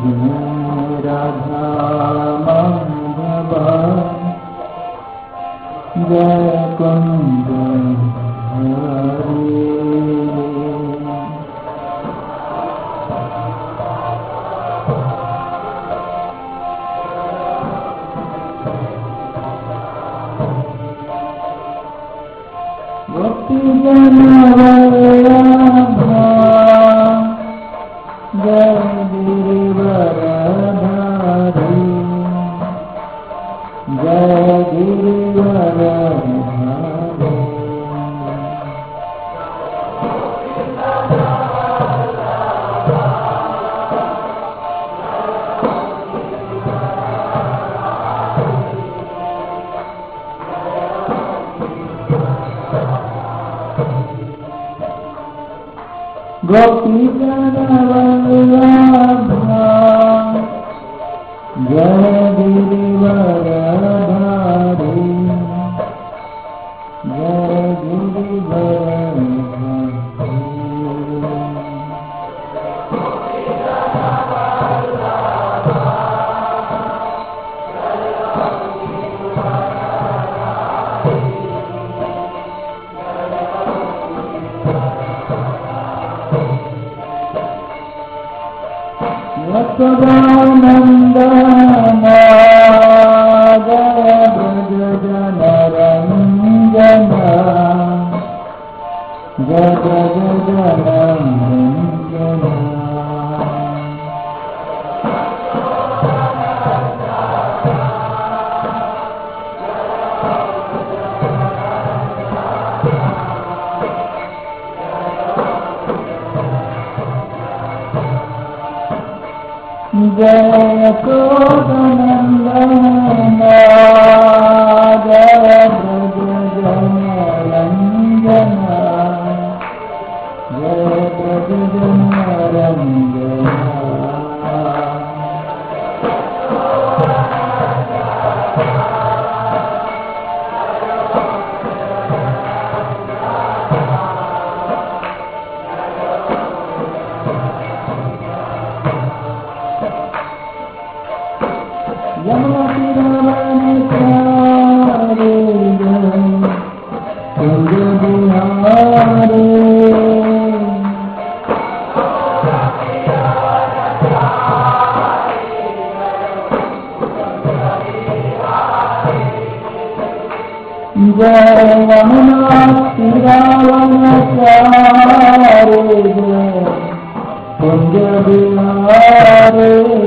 जय राधा माधव जय कुंज हरे। गोपी जन वल्लभा जय गिरिवरधारी जय गिरिवरधारी। गोपी जन वल्लभा जय गिरिवरधारी जय गिरिवरधारी। यशोदानंदना जय ब्रज जन रंजना जय ब्रज जन रंजना। जय यशोदानंदना जय ब्रज जन रंजना जय ब्रज जन रंजना। यमुना किनारे प्यारे कुंज बिहारे जय यमुना किनारे कुंज बिहारे।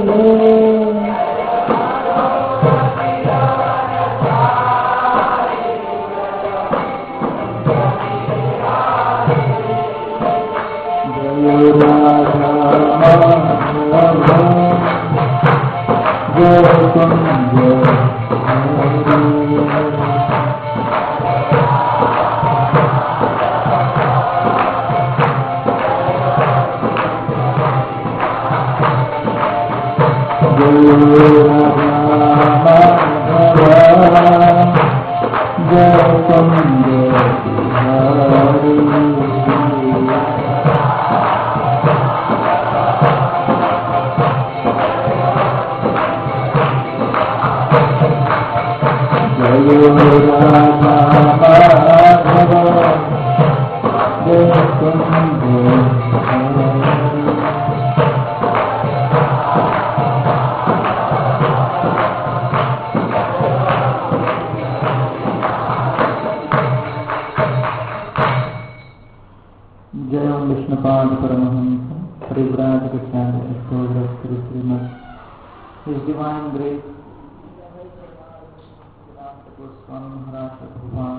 His Divine Grace, Swami Maharaj Prabhupada,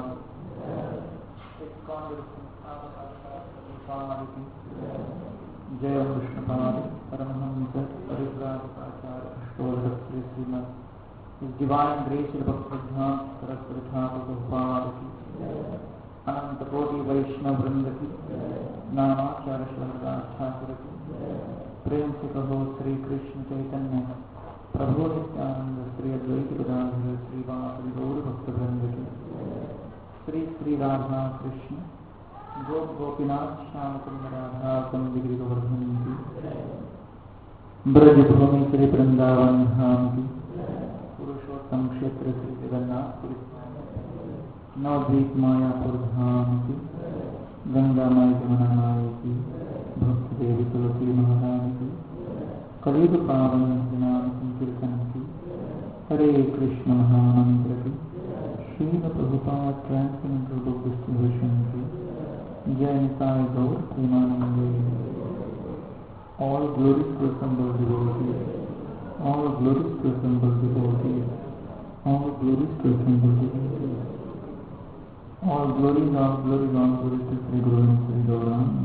Jai Vishnupad, Paramahamsa, Parivrajacharya, Ashtodhara Sri Srimad, His Divine Grace, Bhakti-Siddhanta Saraswati Thakur Prabhupada ki, Ananta Koti Vaishnava Vrinda ki, Namacharya Shaladas Thakur ki, प्रेम से कहो श्री कृष्ण चैतन्य प्रभु नित्यानंद श्री अद्वैत गदाधर श्रीवासदि गौर भक्तवृंद की, श्री श्री राधा कृष्ण गोप गोपीनाथ श्याम कुंद राधा कुंद गिरि गोवर्धन की, ब्रजभूमि श्री वृंदावन धाम की, पुरुषोत्तम क्षेत्र श्री जगन्नाथपुरी, नवद्वीप मायापुर धाम की, गंगा माई जमुना माई की, भक्त देवी तुलसी महारानी की, कलयुग पावन नाम संकीर्तन की, हरे कृष्ण महामंत्र की, Srila Prabhupada transcendental book distribution की, जय निताय गौर Premanand. All glories to assemble devotees, all glories to assemble devotees, all glories to assemble devotees, all glories to Sri Guru and Sri Gauranga.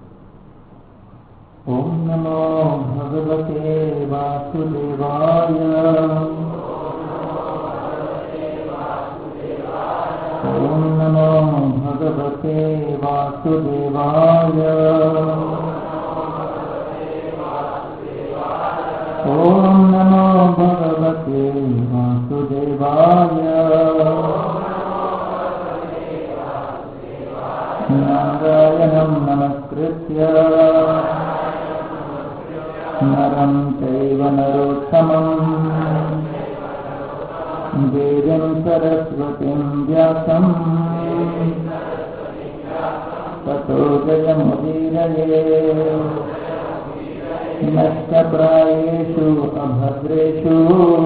Om Namo Bhagavate Vasudevaya, Om Namo Bhagavate Vasudevaya, Om Namo Bhagavate Vasudevaya, Narayanam Namaskritya Naram Chaiva Narottamam Devim Saraswatim Vyasam Tato Jayamudiraye नष्टप्रायेषु अभद्रेषु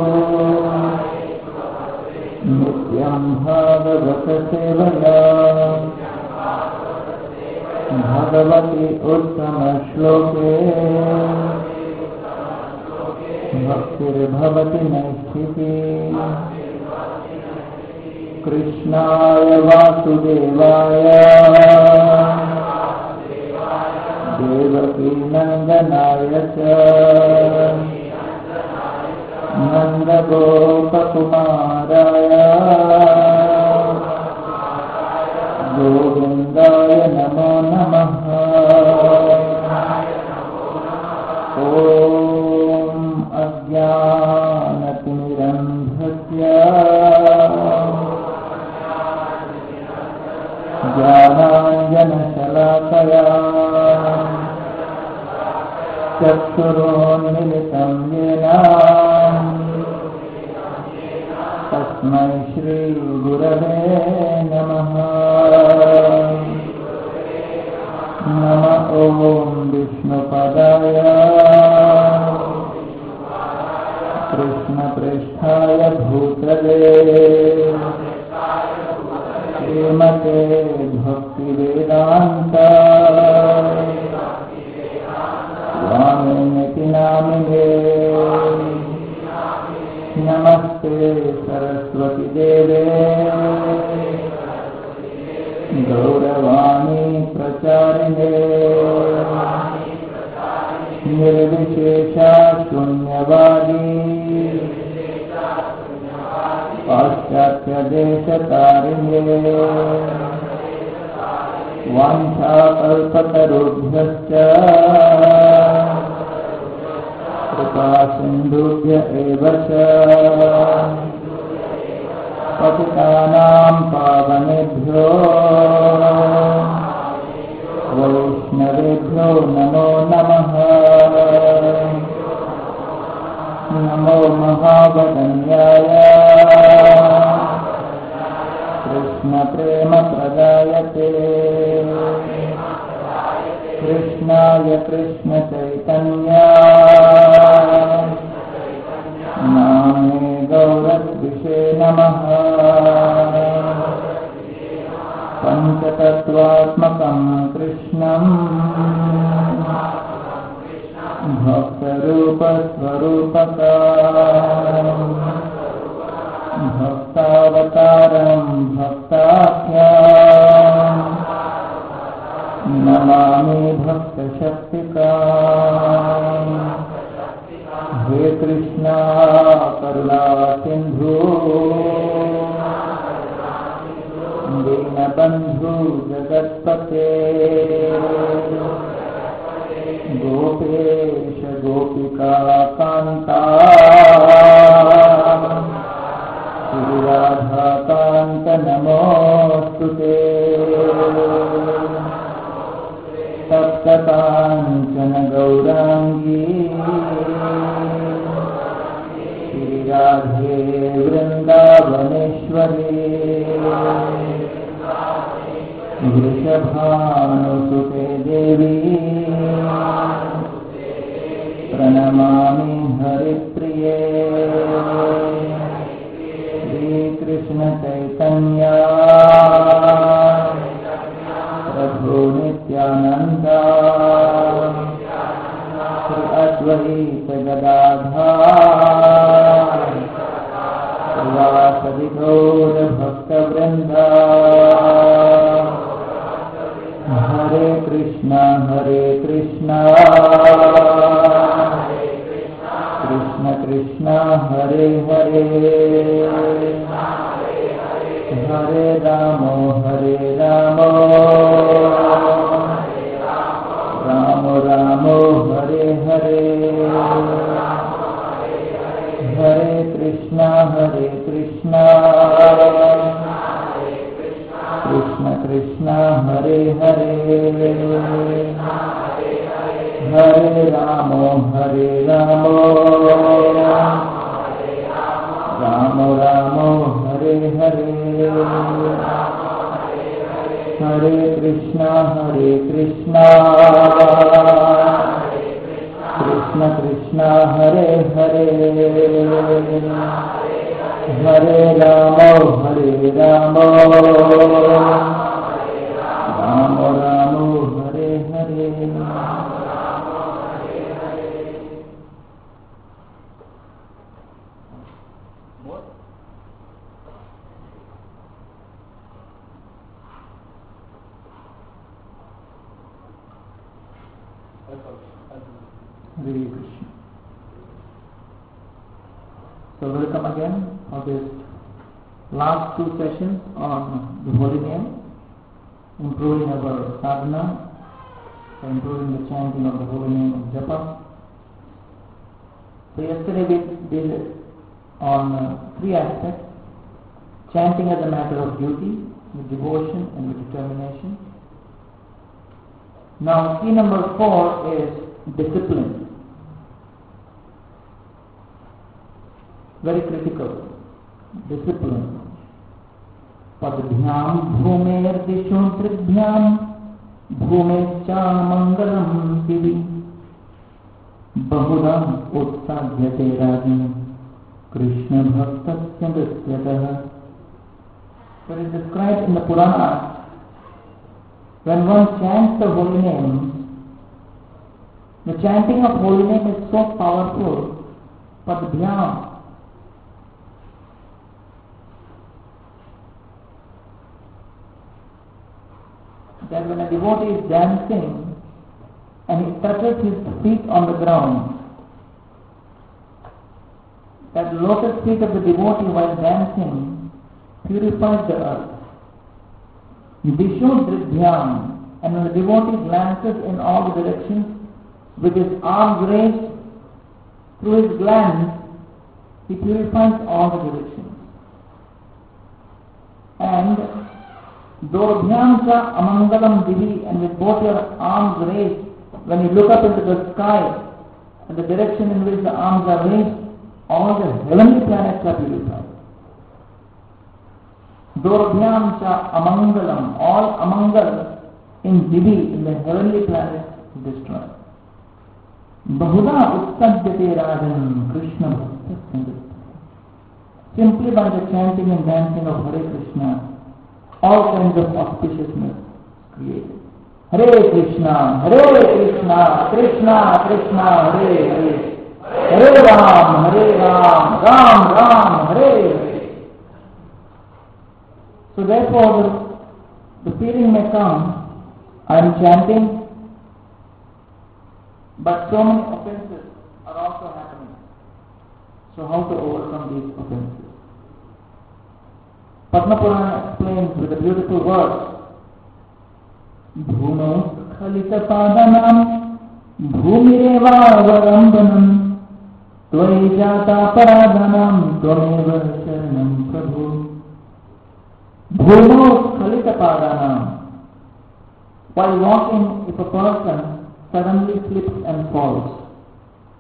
नित्यं भागवत सेवया भगवति उत्तम श्लोके भक्तिर्भवति नैष्ठिकी। कृष्णाय वासुदेवाय देवकी नंदनाय च नंदगोपकुमाराय गोविंदाय नमो नमः। ओम अज्ञानतिमिरन्धस्य ज्ञानाञ्जनशलाकया चक्षुरोन्मिलितं येन तस्मै श्रीगुरवे नमः। नमः ॐ विष्णुपदाय कृष्णप्रेष्ठाय भूतले श्रीमते भक्तिवेदान्त स्वामिनिति नामिने। नमस्ते सरस्वती देवे गौरवाणी प्रचारिणे निर्विशेषा शून्यवादी पाश्चात्यदेशतारिणे वाञ्छाकल्पतरुभ्यश्च कृपासिन्धुभ्य एव च पतितानां पावनेभ्यो वैष्णवेभ्यो नमो नमः। नमो महावदन्याय कृष्णप्रेमप्रदायते कृष्णाय कृष्णचैतन्य नामे गौरद्विषे नमः। पञ्चतत्त्वात्मकं कृष्णम् भक्तरूपस्वरूपकम् भक्तावतारं भक्ताख्यम् नमामि भक्तशक्तिकाम्। हे कृष्णा करुणा सिन्धु दीनबन्धु जगत्पते गोपेश गोपिका कान्ता श्रीराधाकान्त नमोऽस्तुते। तप्तकाञ्चन गौराङ्गी वृषभानुसुते देवी प्रणमामि हरिप्रिये श्रीकृष्ण चैतन्य प्रभु नित्यानंद श्री अद्वैत गदाधर श्रीवासदि गौर भक्तवृंद हरे Krishna Krishna Krishna Hare Hare Hare Ram Ram Ram Hare Hare Hare Krishna Krishna Krishna Hare Hare Hare Ram Ram Ram Hare Hare Hare Krishna Krishna Krishna Hare Hare Hare Ram Ram Ram Hare Hare Hare Krishna. So welcome again for this last two sessions on the holy name, improving our sadhana, improving the chanting of the holy name of Japa. So yesterday we did on three aspects: chanting as a matter of duty, with devotion and with determination. Now key number 4 is discipline. Very critical. Discipline. Padbhyam bhumer disho tribhyam bhumescha mangalam divi bahudam utsadyate rajam Krishna bhaktasya nrityatah. So it is described in the Purana, when one chants the holy name, the chanting of holy name is so powerful, padbhyam, that when a devotee is dancing and he touches his feet on the ground, that lotus feet of the devotee while dancing purifies the earth. Disho dridhyam, and when the devotee glances in all the directions with his arms raised through his glance, he purifies all the directions. And Dorabhyam cha amangalam divi, and with both your arms raised, when you look up into the sky and the direction in which the arms are raised, all the heavenly planets are purified. Dorabhyam cha amangalam, all amangal in divi, in the heavenly planets, is destroyed. Bahuda utsadyate rajan Krishna bhaktasya. Simply by the chanting and dancing of Hare Krishna, all kinds of auspiciousness created. Hare Krishna, Krishna Krishna, Hare Hare, Hare Ram, Ram Ram, Hare Hare. So therefore, the feeling may come, I am chanting, but so many offenses are also happening. So how to overcome these offenses? Padma Purana explains with a beautiful verse, Bhuno khalita padanam bhumireva varambanam tvai jata paradanam tvameva sharanam prabhu. Bhuno khalita padanam. While walking, if a person suddenly slips and falls,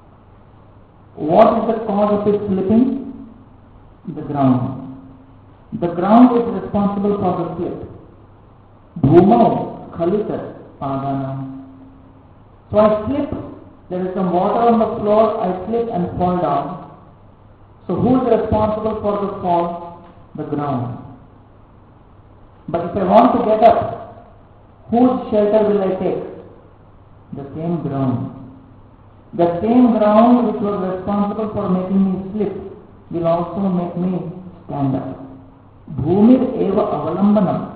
what is the cause of his slipping? The ground. The ground is responsible for the slip. Bhumau khalita padanam. So I slip, there is some water on the floor, I slip and fall down. So who is responsible for the fall? The ground. But if I want to get up, whose shelter will I take? The same ground. The same ground which was responsible for making me slip will also make me stand up. Bhumir eva avalambanam.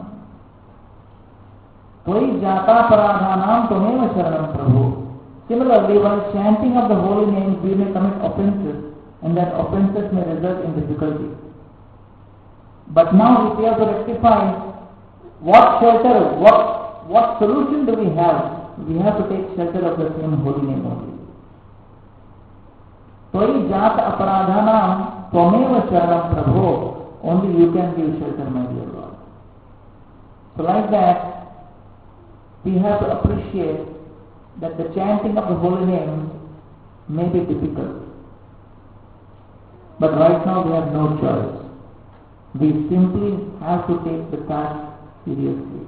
Toi jata paradhanam tomeva sharanam prabhu. Similarly, while chanting of the holy names, we may commit offenses, and that offenses may result in difficulty. But now, if we have to rectify what shelter, what solution do we have? We have to take shelter of the same holy name only. Toi jata aparadhanam tomeva sharanam prabhu. Only you can give shelter, my dear Lord. So like that, we have to appreciate that the chanting of the holy name may be difficult. But right now we have no choice. We simply have to take the task seriously.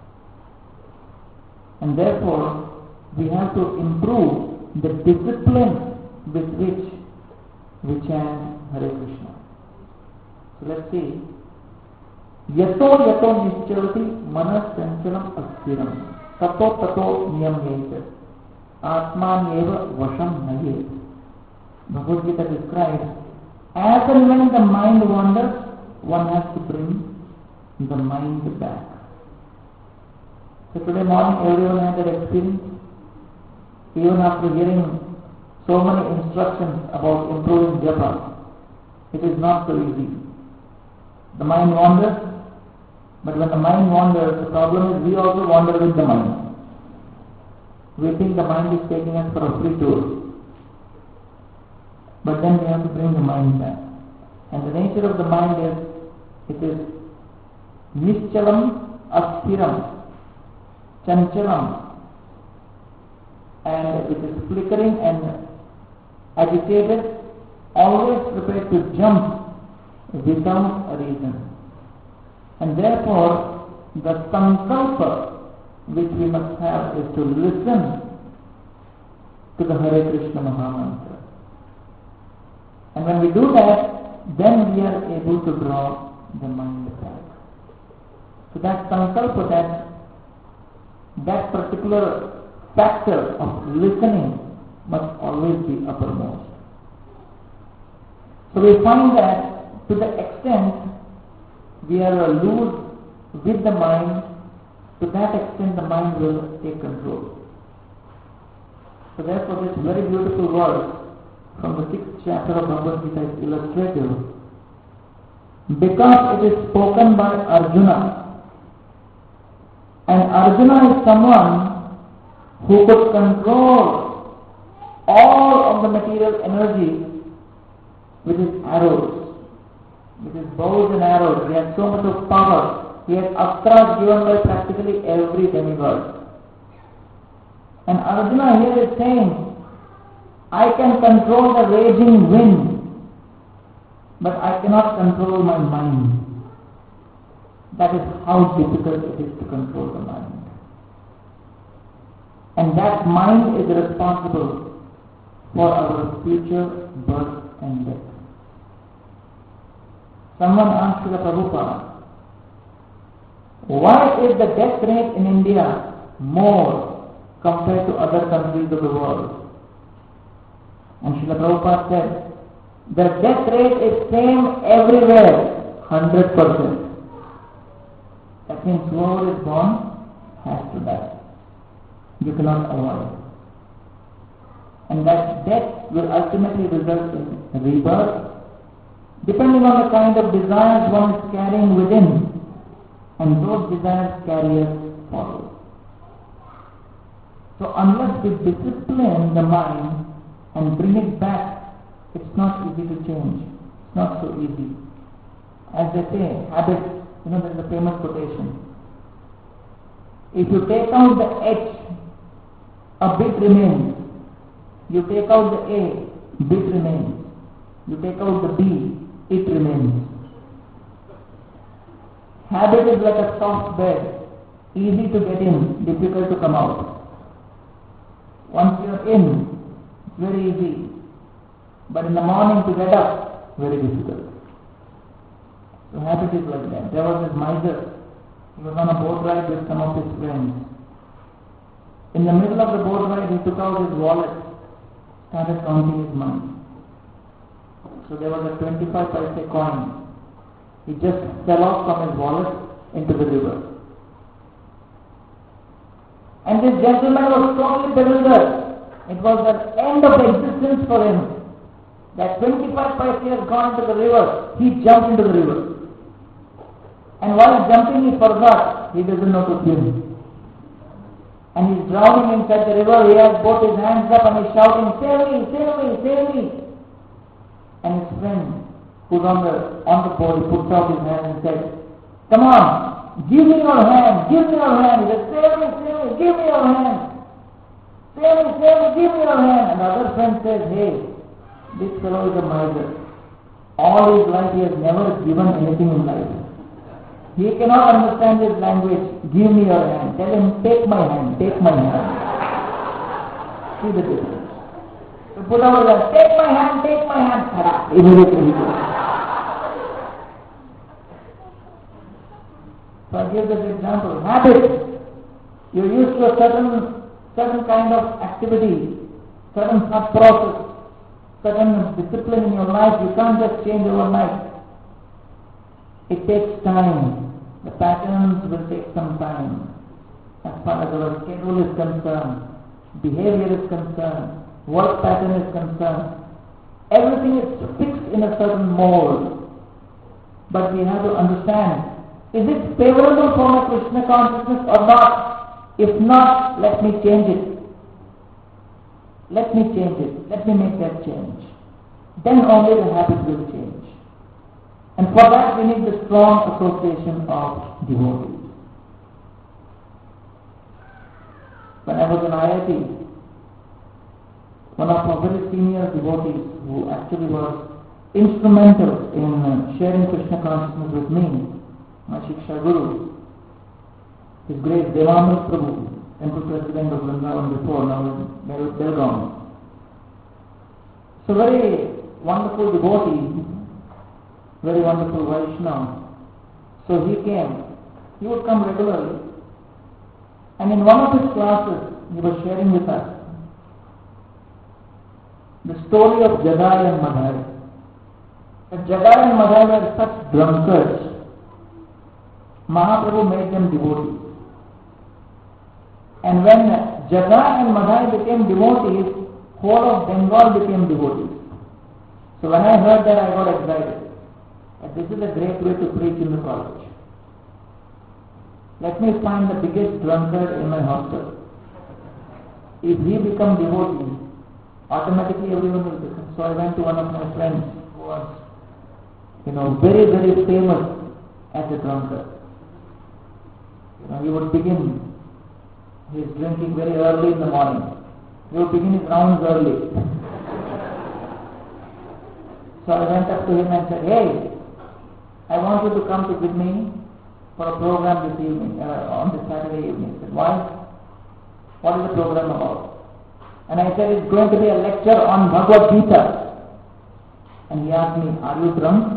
And therefore, we have to improve the discipline with which we chant Hare Krishna. So let's see. Yato yato nischavati manas chanchalam astiram tato tato niyamyeta atmanyeva vasham nayet. Bhagavad Gita describes, as and when the mind wanders, one has to bring the mind back. So today morning everyone had that experience. Even after hearing so many instructions about improving japa, it is not so easy. The mind wanders, but when the mind wanders, the problem is we also wander with the mind. We think the mind is taking us for a free tour. But then we have to bring the mind back. And the nature of the mind is, it is nischalam astiram, chanchalam, and it is flickering and agitated, always prepared to jump without a reason. And therefore, the sankalpa which we must have is to listen to the Hare Krishna Mahamantra. And when we do that, then we are able to draw the mind back. So that sankalpa, that particular factor of listening must always be uppermost. So we find that to the extent we are loose with the mind, to that extent the mind will take control. So therefore this very beautiful verse from the 6th chapter of Bhagavad Gita is illustrative, because it is spoken by Arjuna, and Arjuna is someone who could control all of the material energy with his arrows, with his bows and arrows. He had so much of power. He had astras given by practically every demigod. And Arjuna here is saying, I can control the raging wind, but I cannot control my mind. That is how difficult it is to control the mind. And that mind is responsible for our future birth and death. Someone asked the Prabhupada, why is the death rate in India more compared to other countries of the world? And Srila Prabhupada said, the death rate is same everywhere, 100%. That means whoever is born has to die. You cannot avoid. And that death will ultimately result in rebirth, depending on the kind of desires one is carrying within, and those desires carry us forward. So unless we discipline the mind and bring it back, it's not easy to change. It's not so easy. As they say, habits, there is a famous quotation. If you take out the H, a bit remains. You take out the A, bit remains. You take out the B, it remains. Habit is like a soft bed, easy to get in, difficult to come out. Once you are in, it's very easy. But in the morning to get up, very difficult. So habit is like that. There was this miser. He was on a boat ride with some of his friends. In the middle of the boat ride, he took out his wallet, started counting his money. So there was a 25 paise coin. He just fell off from his wallet into the river. And this gentleman was totally bewildered. It was the end of existence for him. That 25 paise has gone into the river. He jumped into the river. And while jumping, he forgot he doesn't know to swim. And he's drowning inside the river. He has both his hands up and he's shouting, "Save me, save me, save me." And his friend, who's on the boat, he puts out his hand and said, "Come on, give me your hand, give me your hand." He said, "Save me, give me your hand. Save me, give me your hand." And the other friend says, "Hey, this fellow is a miser. All his life he has never given anything in life. He cannot understand his language. Give me your hand." Tell him, "Take my hand, take my hand." See the difference. To put out his hand, "Take my hand, take my hand." Immediately he goes. So I give this example. Habit. You're used to a certain kind of activity, certain thought process, certain discipline in your life. You can't just change overnight. It takes time. The patterns will take some time. As far as our schedule is concerned, behavior is concerned, work pattern is concerned, everything is fixed in a certain mold. But we have to understand, is it favorable for my Krishna consciousness or not? If not, let me change it. Let me change it. Let me make that change. Then only the habit will change. And for that we need the strong association of devotees. When I was in IIT, one of our very senior devotees who actually was instrumental in sharing Krishna consciousness with me, my Shiksha Guru, His Grace Devanand Prabhu, temple president of Vrindavan before, now in Belgaum. So very wonderful devotee, very wonderful Vaishnava. So he came. He would come regularly. And in one of his classes, he was sharing with us the story of Jadai and Madhai. That Jadai and Madhai were such drunkards. Mahaprabhu made them devotees. And when Jadai and Madhai became devotees, whole of Bengal became devotees. So when I heard that, I got excited. And this is a great way to preach in the college. Let me find the biggest drunkard in my hostel. If he becomes devotee, automatically everyone will become. So I went to one of my friends who was, very, very famous as a drunkard. He would begin his drinking very early in the morning. He would begin his rounds early. So I went up to him and said, "Hey, I want you to come to with me for a program this evening, on this Saturday evening." He said, "Why? What is the program about?" And I said, "It's going to be a lecture on Bhagavad Gita." And he asked me, "Are you drunk?"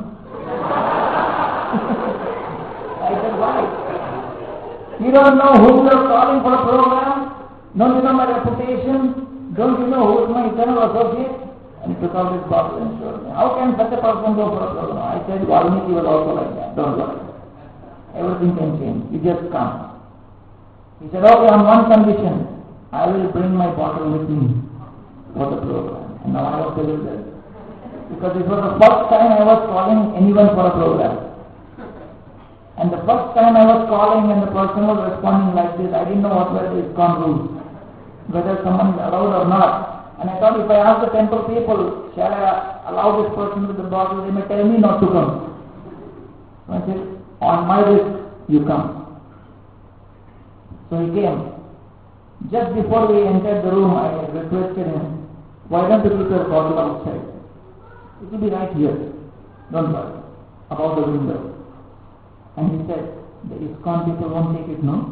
I said, "Why? You don't know who you are calling for a program? Don't you know my reputation? Don't you know who is my eternal associate?" And he took out his bottle and showed me. "How can such a person go for a program?" I said, "Valmiki was also like that. Don't worry. Everything can change. You just come." He said, "Okay, on one condition. I will bring my bottle with me for the program." And now I was bewildered. Because it was the first time I was calling anyone for a program. And the first time I was calling and the person was responding like this, I didn't know what were the ISKCON rules, whether someone is allowed or not. And I thought, if I ask the temple people, shall I allow this person with the bottle, they may tell me not to come. So I said, "On my risk, you come." So he came. Just before we entered the room, I requested him, "Why don't you keep your bottle outside? It will be right here. Don't worry about the window." And he said, The ISKCON people won't take it, no?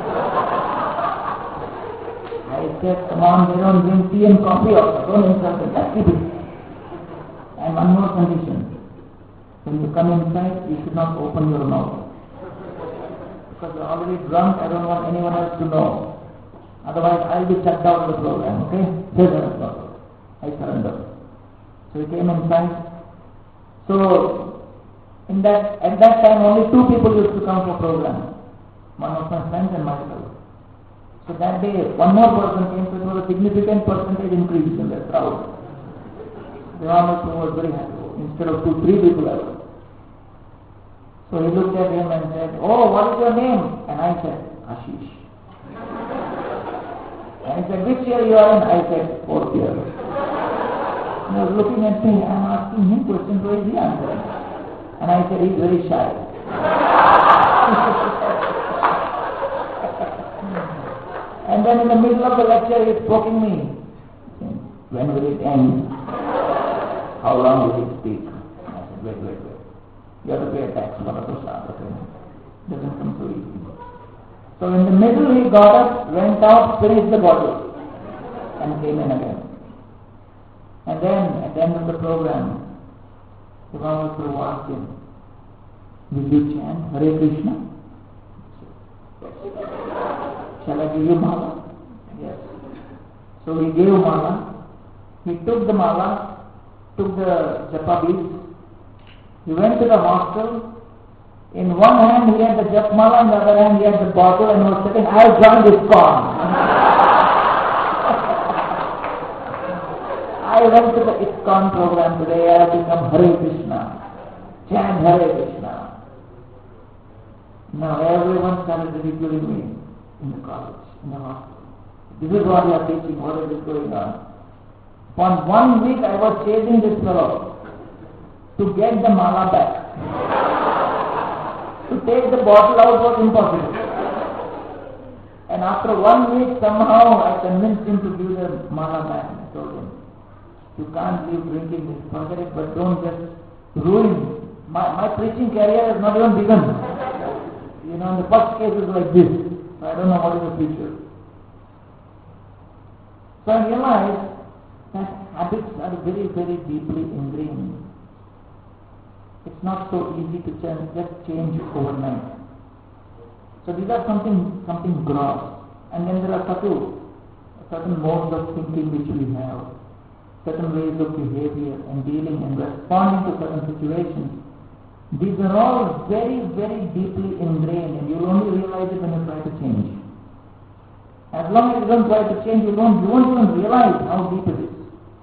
I said, come on, they don't drink tea and coffee also. Don't insult them. Just keep it. And one more condition. When you come inside, you should not open your mouth. Because you're already drunk, I don't want anyone else to know. Otherwise, I'll be shut down the program, okay? I surrender. So we came inside. So, at that time, only 2 people used to come for program. One of my friends and myself. So that day, one more person came, so it was a significant percentage increase in the crowd. Devamitra was very happy. Instead of 2-3 people I was. So he looked at him and said, "Oh, what is your name?" And I said, "Ashish." And he said, "Which year you are in?" I said, "4th year." He was looking at me, I am asking him questions, so he answered. And I said, "He's very shy." And then in the middle of the lecture, he's poking me. "When will it end? How long will it speak?" I said, wait. You have to pay a tax for the prasad, okay? Doesn't come so easy. So in the middle, he got up, went out, finished the bottle, and came in again. And then, at the end of the program, the Devamitra asked him, "Will you chant Hare Krishna?" "Shall I give you mala?" "Yes." So he gave mala. He took the mala, took the japa beads. He went to the hostel. In one hand he had the jap mala, in the other hand he had the bottle, and was saying, "I have joined ISKCON." I went to the ISKCON program today. I have become Hare Krishna. Chant Hare Krishna. Now everyone started ridiculing me in the college, in the hostel. "This is what you are teaching. What is going on?" For 1 week I was chasing this fellow to get the mala back. To take the bottle out was impossible. And after 1 week, somehow I convinced him to give the mala back. I told him, "You can't leave drinking this, forget it, but don't just ruin. My preaching career has not even begun. You know, the first case is like this. I don't know what is the future." So I realized that habits are very, very deeply ingrained. It's not so easy to just change overnight. So these are something gross. And then there are certain modes of thinking which we have, certain ways of behavior and dealing and responding to certain situations. These are all very, very deeply ingrained, and you will only realize it when you try to change. As long as you don't try to change, you won't even realize how deep it is.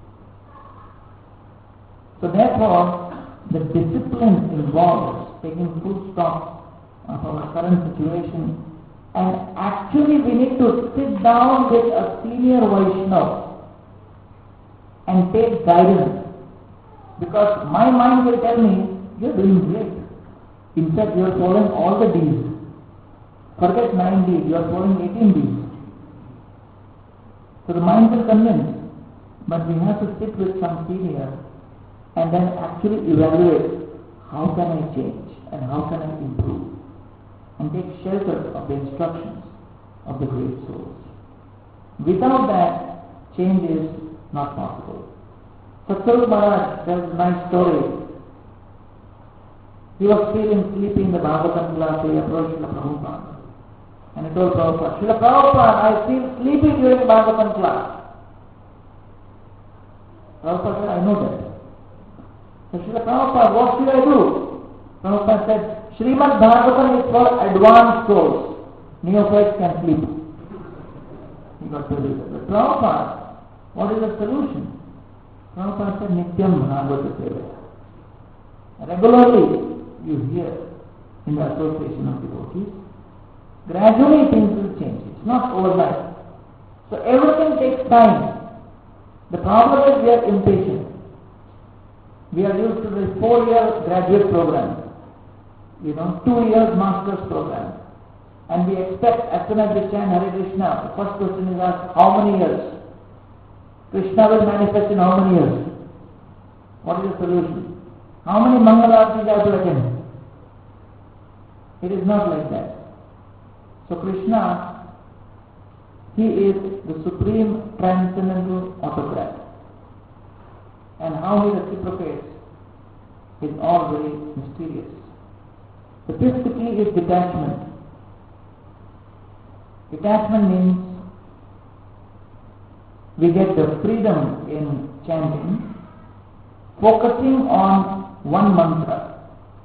So therefore, the discipline involves taking full stop of our current situation, and actually we need to sit down with a senior Vaishnava and take guidance, because my mind will tell me, "You're doing great. In fact, you're following all the D's. Forget 9 D's, you're following 18 D's. So the mind will convince, but we have to sit with some senior and then actually evaluate how can I change and how can I improve, and take shelter of the instructions of the great souls. Without that, change is not possible. Satsvarup Maharaj tells a nice story. He was feeling sleepy in the Bhagavatam class, so he approached Srila Prabhupada. And he told Prabhupada, "Srila Prabhupada, I feel sleepy during Bhagavatam class." Prabhupada said, "I know that." So Srila Prabhupada, "What should I do?" Prabhupada said, "Srimad Bhagavatam is for advanced souls. Neophytes can sleep." He got to read it. But Prabhupada, what is the solution? Prabhupada said, "Nityam Bhagavata Sevaya." Regularly you hear in the association of devotees. Gradually things will change. It's not overnight. So everything takes time. The problem is we are impatient. We are used to the 4-year graduate program, 2 years master's program, and we expect as soon as we chant Hare Krishna, the first question is asked, how many years? Krishna will manifest in how many years? What is the solution? How many Mangala Aartis I have to attend? It is not like that. So Krishna, he is the supreme transcendental autocrat. And how he reciprocates is all very mysterious. The fifth key is detachment. Detachment means we get the freedom in chanting, focusing on one mantra.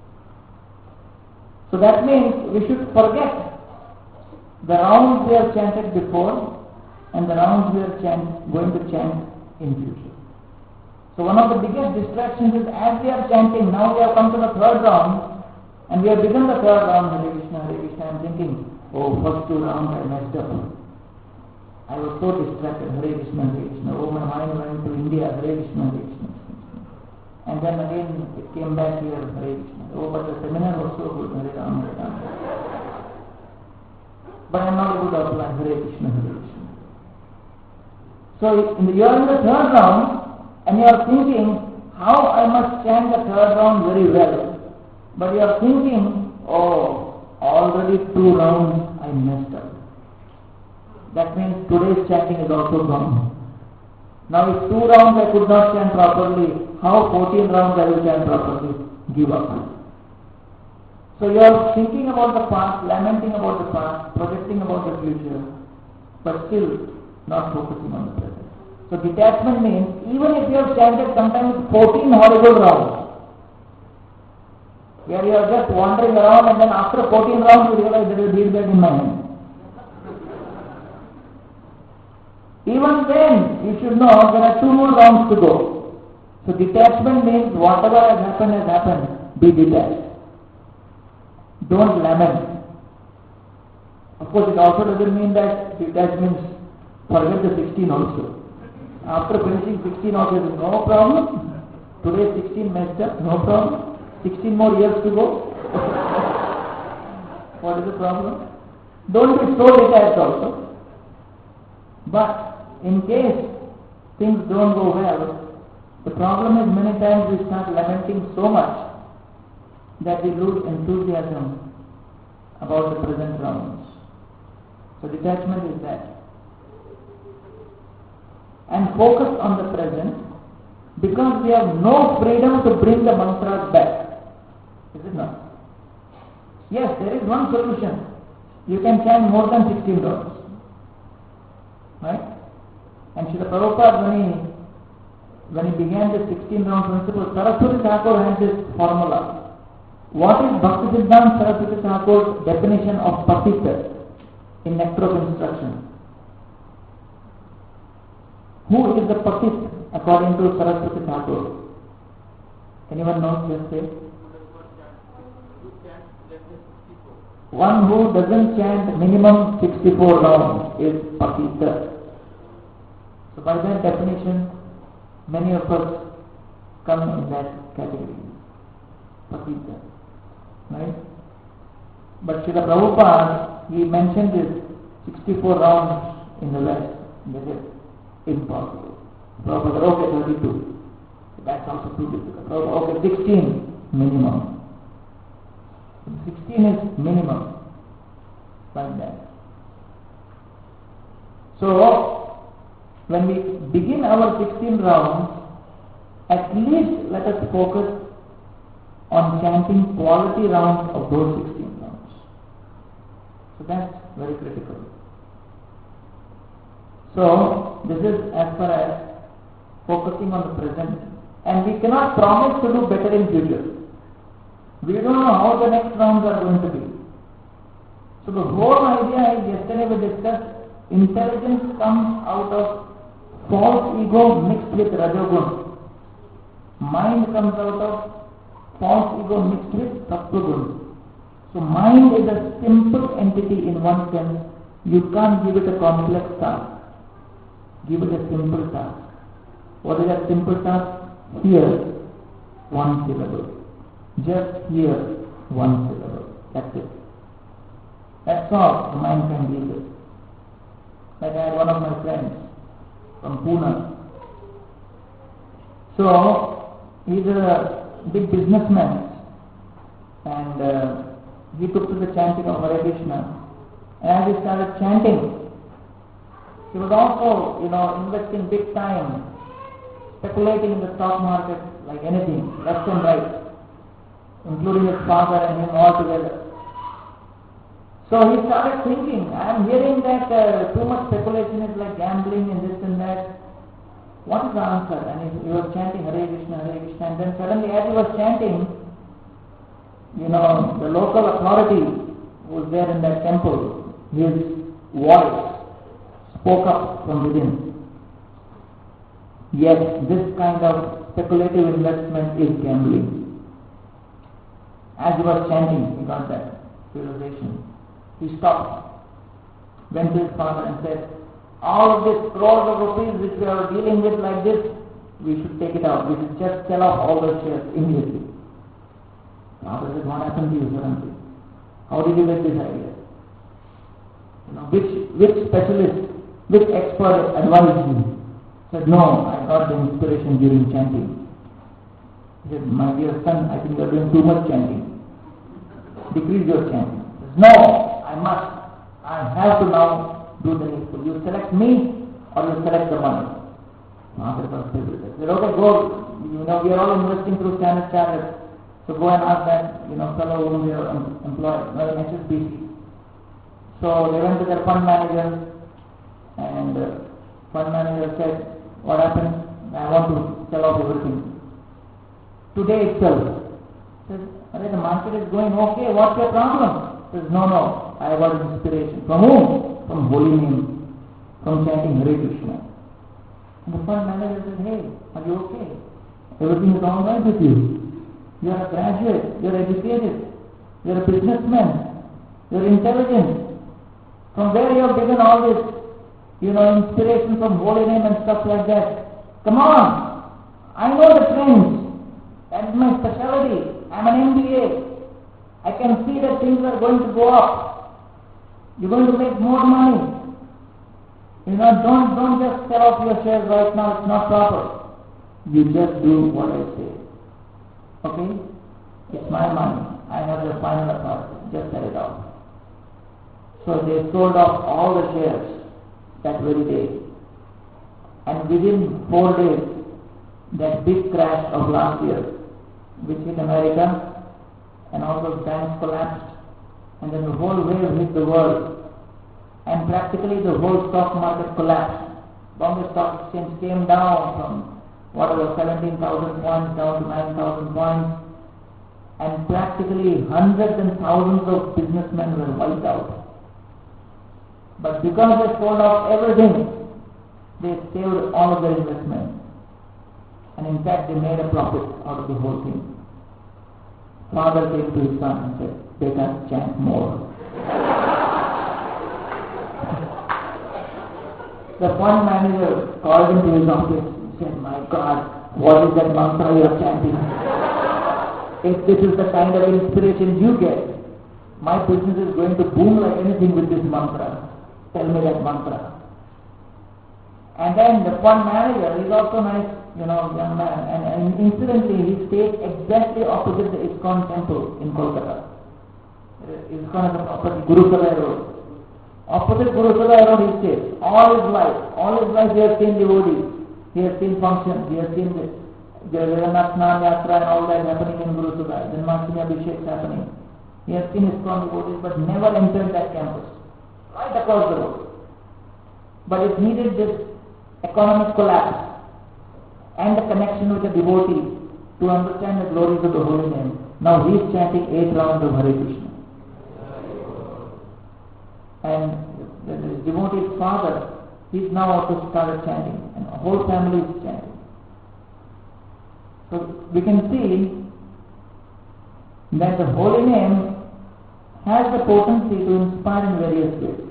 So that means we should forget the rounds we have chanted before and the rounds we are going to chant in future. So one of the biggest distractions is as we are chanting, now we have come to the third round and we have begun the third round, Hare Krishna, I am thinking, oh, first two rounds I messed up. I was so distracted, Hare Krishna, oh my mind went to India, Hare Krishna, Hare Krishna. And then again it came back here, Hare Krishna. Oh, but the seminar was so good, Hare Ram, Hare Ram. But I am not able to apply Hare Krishna, Hare Krishna. So you are in the third round and you are thinking how I must chant the third round very well. But you are thinking, oh, already 2 rounds I messed up. That means today's chanting is also gone. Now if 2 rounds I could not chant properly, how 14 rounds I will chant properly? Give up. So you are thinking about the past, lamenting about the past, projecting about the future, but still not focusing on the present. So detachment means even if you have chanted sometimes 14 horrible rounds, where you are just wandering around and then after 14 rounds you realize there is a bead bag in my hand. Even then you should know there are 2 more rounds to go. So detachment means whatever has happened, be detached. Don't lament. Of course it also doesn't mean that detachment means forget the 16 also. After finishing 16 also there is no problem. Today 16 messed up, no problem. 16 more years to go. What is the problem? Don't be so detached also. But in case things don't go well, the problem is many times we start lamenting so much that we lose enthusiasm about the present rounds. So detachment is that. And focus on the present, because we have no freedom to bring the mantras back. Is it not? Yes, there is one solution. You can chant more than 16 rounds. Right? And Srila Prabhupada, when he began the 16 round principle, Saraswati Thakur has this formula. What is Bhaktisiddhanta Saraswati Thakur's definition of patita in Nectar of Instruction? Who is the patit according to Saraswati Thakur? Anyone knows? Just say. One who doesn't chant minimum 64 rounds is patita. So by that definition, many of us come in that category. Patita. Right? But Srila Prabhupada, he mentioned this 64 rounds in the West. That is impossible. Prabhupada said, okay, 32. That's also too difficult. Prabhupada, okay, 16 minimum. 16 is minimum. Like that. So, when we begin our 16 rounds, at least let us focus on chanting quality rounds of those 16 rounds. So that's very critical. So this is as far as focusing on the present, and we cannot promise to do better in future. We don't know how the next rounds are going to be. So the whole idea is, yesterday we discussed, intelligence comes out of false ego mixed with rajogun. Mind comes out of false ego mixed with sattvagun. So mind is a simple entity in one sense. You can't give it a complex task. Give it a simple task. What is that simple task? Hear one syllable. Just hear one syllable. That's it. That's all the mind can give it. Like I had one of my friends from Pune. So he's a big businessman, and he took to the chanting of Hare Krishna. And as he started chanting, he was also, investing big time, speculating in the stock market like anything, left and right, including his father and him all together. So he started thinking, I am hearing that too much speculation is like gambling and this and that. What is the answer? And he was chanting Hare Krishna, and then suddenly as he was chanting, the local authority who was there in that temple, his voice spoke up from within. Yes, this kind of speculative investment is gambling. As he was chanting, he got that realization. He stopped, went to his father and said, all of this crores of rupees which we are dealing with like this, we should take it out. We should just sell off all those shares immediately. Father said, what happened to you suddenly? How did you get this idea? Which specialist, which expert advised you? Said, no, I got the inspiration during chanting. He said, my dear son, I think you are doing too much chanting. Decrease your chanting. He said, no, I have to now do the needful. You select me or you select the money. Father was favored. He said, okay, go. We are all investing through Standard Chartered. So go and ask that, fellow whom we are employed, in HSBC. So they went to their fund manager, and fund manager said, what happened? I want to sell off everything. Today itself. He says, the market is going okay, what's your problem? He says, no, I got inspiration. From whom? From holy name, from chanting Hare Krishna. And the fund manager said, hey, are you okay? Everything is all right with you. You are a graduate, you are educated, you are a businessman, you are intelligent. From where you have taken all this, inspiration from holy name and stuff like that? Come on, I know the trends. That's my specialty. I'm an MBA. I can see that things are going to go up. You're going to make more money. Don't just sell off your shares right now. It's not proper. You just do what I say. Okay? It's my money. I have the final authority. Just sell it off. So they sold off all the shares that very day. And within 4 days, that big crash of last year, which hit America, and all those banks collapsed, and then the whole wave hit the world, and practically the whole stock market collapsed. Bombay Stock Exchange came down from 17,000 points down to 9,000 points, and practically hundreds and thousands of businessmen were wiped out. But because they sold off everything, they saved all of their investment. And in fact, they made a profit out of the whole thing. Father came to his son and said, "Beta, chant more." The fund manager called him to his office and said, "My God, what is that mantra you are chanting? If this is the kind of inspiration you get, my business is going to boom like anything with this mantra. Tell me that mantra." And then the fund manager is also nice, young man. And incidentally, he stayed exactly opposite the ISKCON temple in Kolkata. ISKCON is opposite Guru Sarai Road. Opposite Guru Sarai Road he stayed. All his life he has seen devotees. He has seen functions. He has seen the Jagannath Snan Yatra and all that happening in Guru Sarai. Then Janmashtami Abhishek happening. He has seen ISKCON devotees but never entered that campus. Right across the road. But it needed this economic collapse and the connection with the devotee to understand the glories of the holy name. Now he is chanting 8 rounds of Hare Krishna. And the devotee's father, he's now also started chanting, and the whole family is chanting. So we can see that the holy name has the potency to inspire in various ways.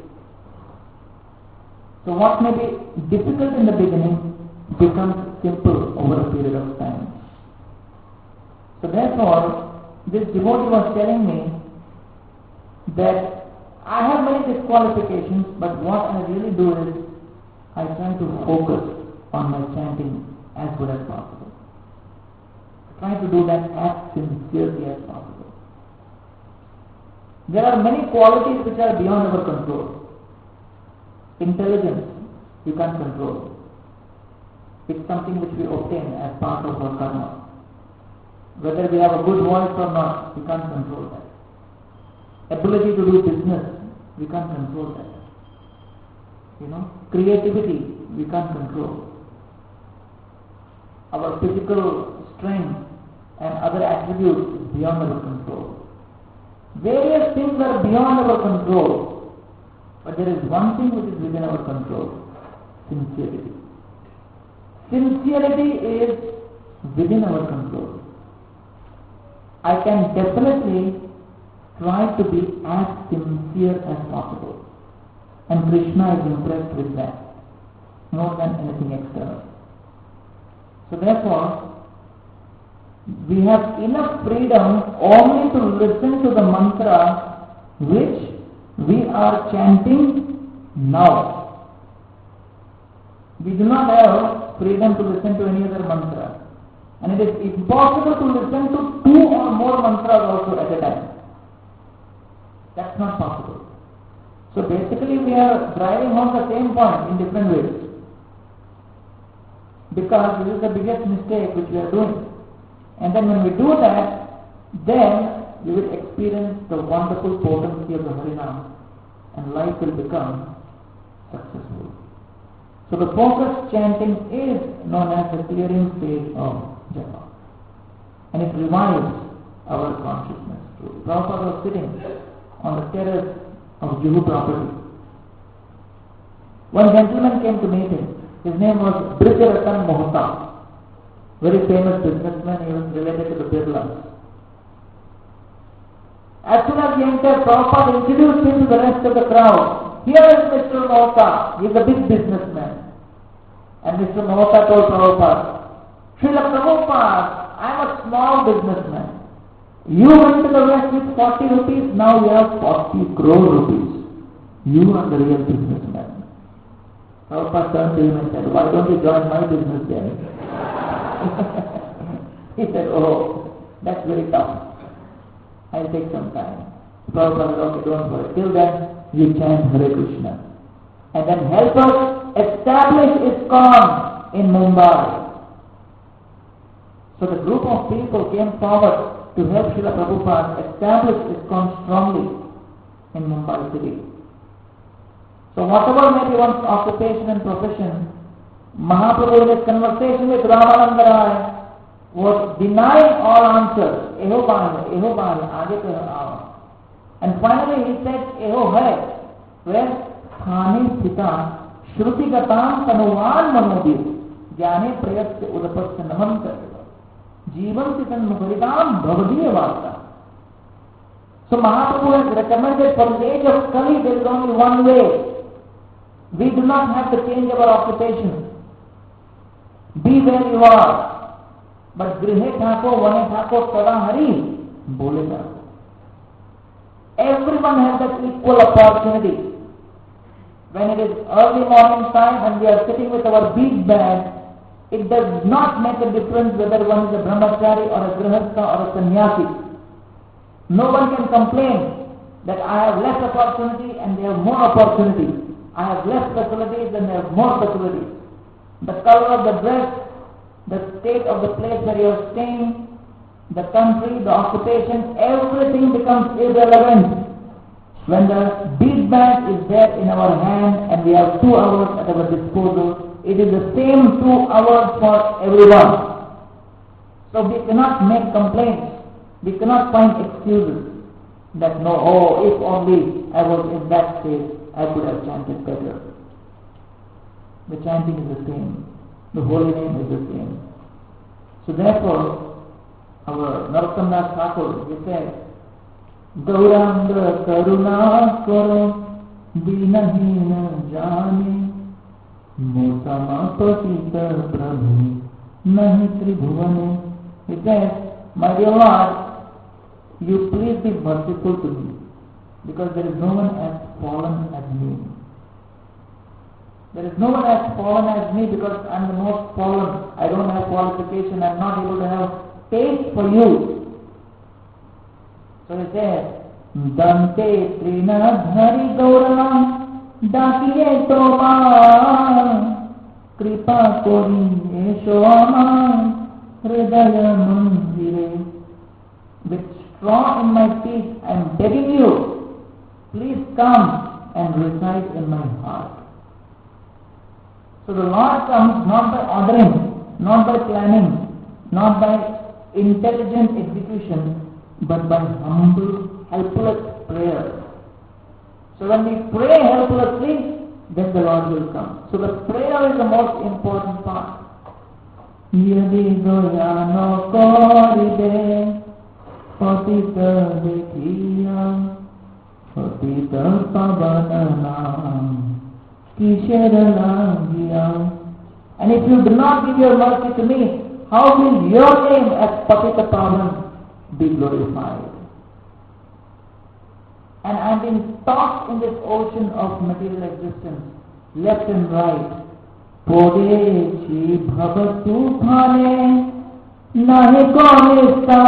So what may be difficult in the beginning becomes simple over a period of time. So therefore, this devotee was telling me that I have many disqualifications, but what I really do is I try to focus on my chanting as good as possible. I try to do that as sincerely as possible. There are many qualities which are beyond our control. Intelligence, you can't control. It's something which we obtain as part of our karma. Whether we have a good voice or not, we can't control that. Ability to do business, we can't control that. Creativity, we can't control. Our physical strength and other attributes is beyond our control. Various things are beyond our control, but there is one thing which is within our control: sincerity. Sincerity is within our control. I can definitely try to be as sincere as possible, and Krishna is impressed with that more than anything external. So therefore, we have enough freedom only to listen to the mantra which we are chanting now. We do not have freedom to listen to any other mantra. And it is impossible to listen to 2 or more mantras also at a time. That's not possible. So basically we are driving home the same point in different ways. Because this is the biggest mistake which we are doing. And then when we do that, then we will experience the wonderful potency of the Harinam and life will become successful. So the focused chanting is known as the clearing stage of japa. And it revives our consciousness. Prabhupada was sitting on the terrace of Juhu property. One gentleman came to meet him. His name was Brijratan Mohta. Very famous businessman, he was related to the Birlas. As soon as he entered, Prabhupada introduced him to the rest of the crowd. Here is Mr. Mohta, he is a big businessman. And Mr. Mohta told Prabhupada, Srila Prabhupada, I am a small businessman. You went to the West with 40 rupees, now you have 40 crore rupees. You are the real businessman. Prabhupada turned to him and said, why don't you join my business then? He said, oh, that's very tough. I'll take some time. Prabhupada said, okay, don't worry. Till then, you chant Hare Krishna. And then help us establish ISKCON in Mumbai. So the group of people came forward to help Srila Prabhupada establish ISKCON strongly in Mumbai city. So whatever may be one's occupation and profession, Mahaprabhu in his conversation with Ramananda Rai was denying all answers. Eho bani, aage to aao. And finally he said, Eho hai, where Thane Sthita, Shruti Gatam Tanuvan Manodit, Jnane Prayasya Udapasya Namanta, Jivan Sitan Mukharidam Bhavadiya Vasa. So Mahaprabhu has recommended from the age of Kali there is only one way. We do not have to change our occupation. Be where you are. But Grihe Thako, Vane Thako, Sada Hari, Bole Thako. Everyone has that equal opportunity. When it is early morning time and we are sitting with our big bag, it does not make a difference whether one is a brahmachari or a grihastha or a sannyasi. No one can complain that I have less opportunity and they have more opportunity. I have less facilities and they have more facilities. The color of the dress, the state of the place where you are staying, the country, the occupation, everything becomes irrelevant. When the bead bag is there in our hand and we have 2 hours at our disposal, it is the same 2 hours for everyone. So we cannot make complaints. We cannot find excuses that no, oh, if only I was in that state, I could have chanted better. The chanting is the same. The holy name is the same. So therefore, our Narottam Das Thakur, he said, Gauranga Karuna Karo Dinahina Jani Mosama Pasita Prabhu Nahi Tribhuvane. He says, my dear Lord, you please be merciful to me, because there is no one as fallen as me. There is no one as fallen as me because I am the most fallen. I don't have qualification. I am not able to have taste for you. So he says, दंते तृणधरि गौरवा डाकिए तोमा कृपा कोरी एषो आमार हृदय मंदिरे. With straw in my teeth, I am begging you, please come and reside in my heart. So the Lord comes not by ordering, not by planning, not by intelligent execution, but by humble, helpless prayer. So when we pray helplessly, then the Lord will come. So the prayer is the most important part. Yadi doya no koribe patita dekhiya patita pavanam kishara lagiya. And if you do not give your mercy to me, how will your name as Patita Pavan be glorified? And I am being tossed in this ocean of material existence, left and right. Podechi bhavatu phane nahi konista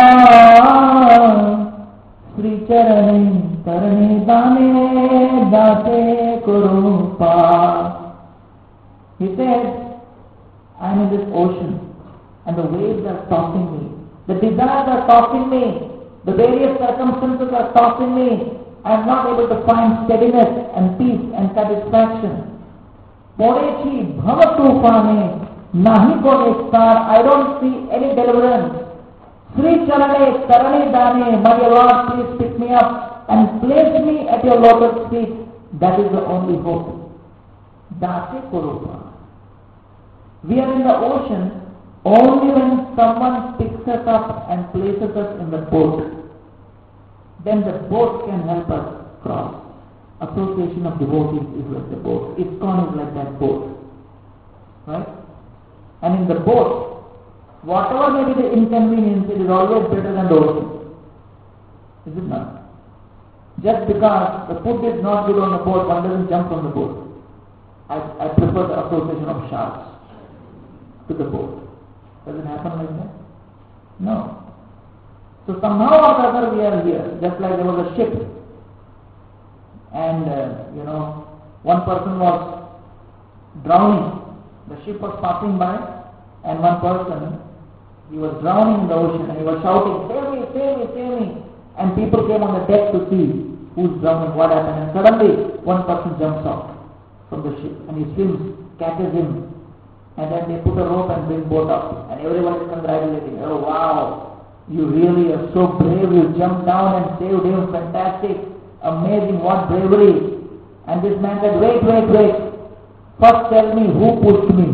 Sri charane tarane dane date kurupa. He said, I am in this ocean and the waves are tossing me. The desires are tossing me. The various circumstances are tossing me. I am not able to find steadiness and peace and satisfaction. Podechi bhavatu phane nahi konistar. I don't see any deliverance. Sri charane tarane dane. My Lord, please pick me up and place me at your lotus feet. That is the only hope. Date kurupa. We are in the ocean only when someone picks us up and places us in the boat. Then the boat can help us cross. Association of devotees is like the boat. ISKCON is like that boat. Right? And in the boat, whatever may be the inconvenience, it is always better than the ocean. Is it not? Just because the food is not good on the boat, one doesn't jump from the boat. I prefer the association of sharks to the boat. Does it happen like that? No. So somehow or other we are here, just like there was a ship and one person was drowning. The ship was passing by and one person, he was drowning in the ocean and he was shouting, save me, save me, save me. And people came on the deck to see who's drowning, what happened, and suddenly one person jumps out from the ship and he swims, catches him, and then they put a rope and bring boat up and everyone is congratulating. Oh wow! You really are so brave, you jumped down and saved him, fantastic, amazing, what bravery. And this man said, wait, first tell me who pushed me.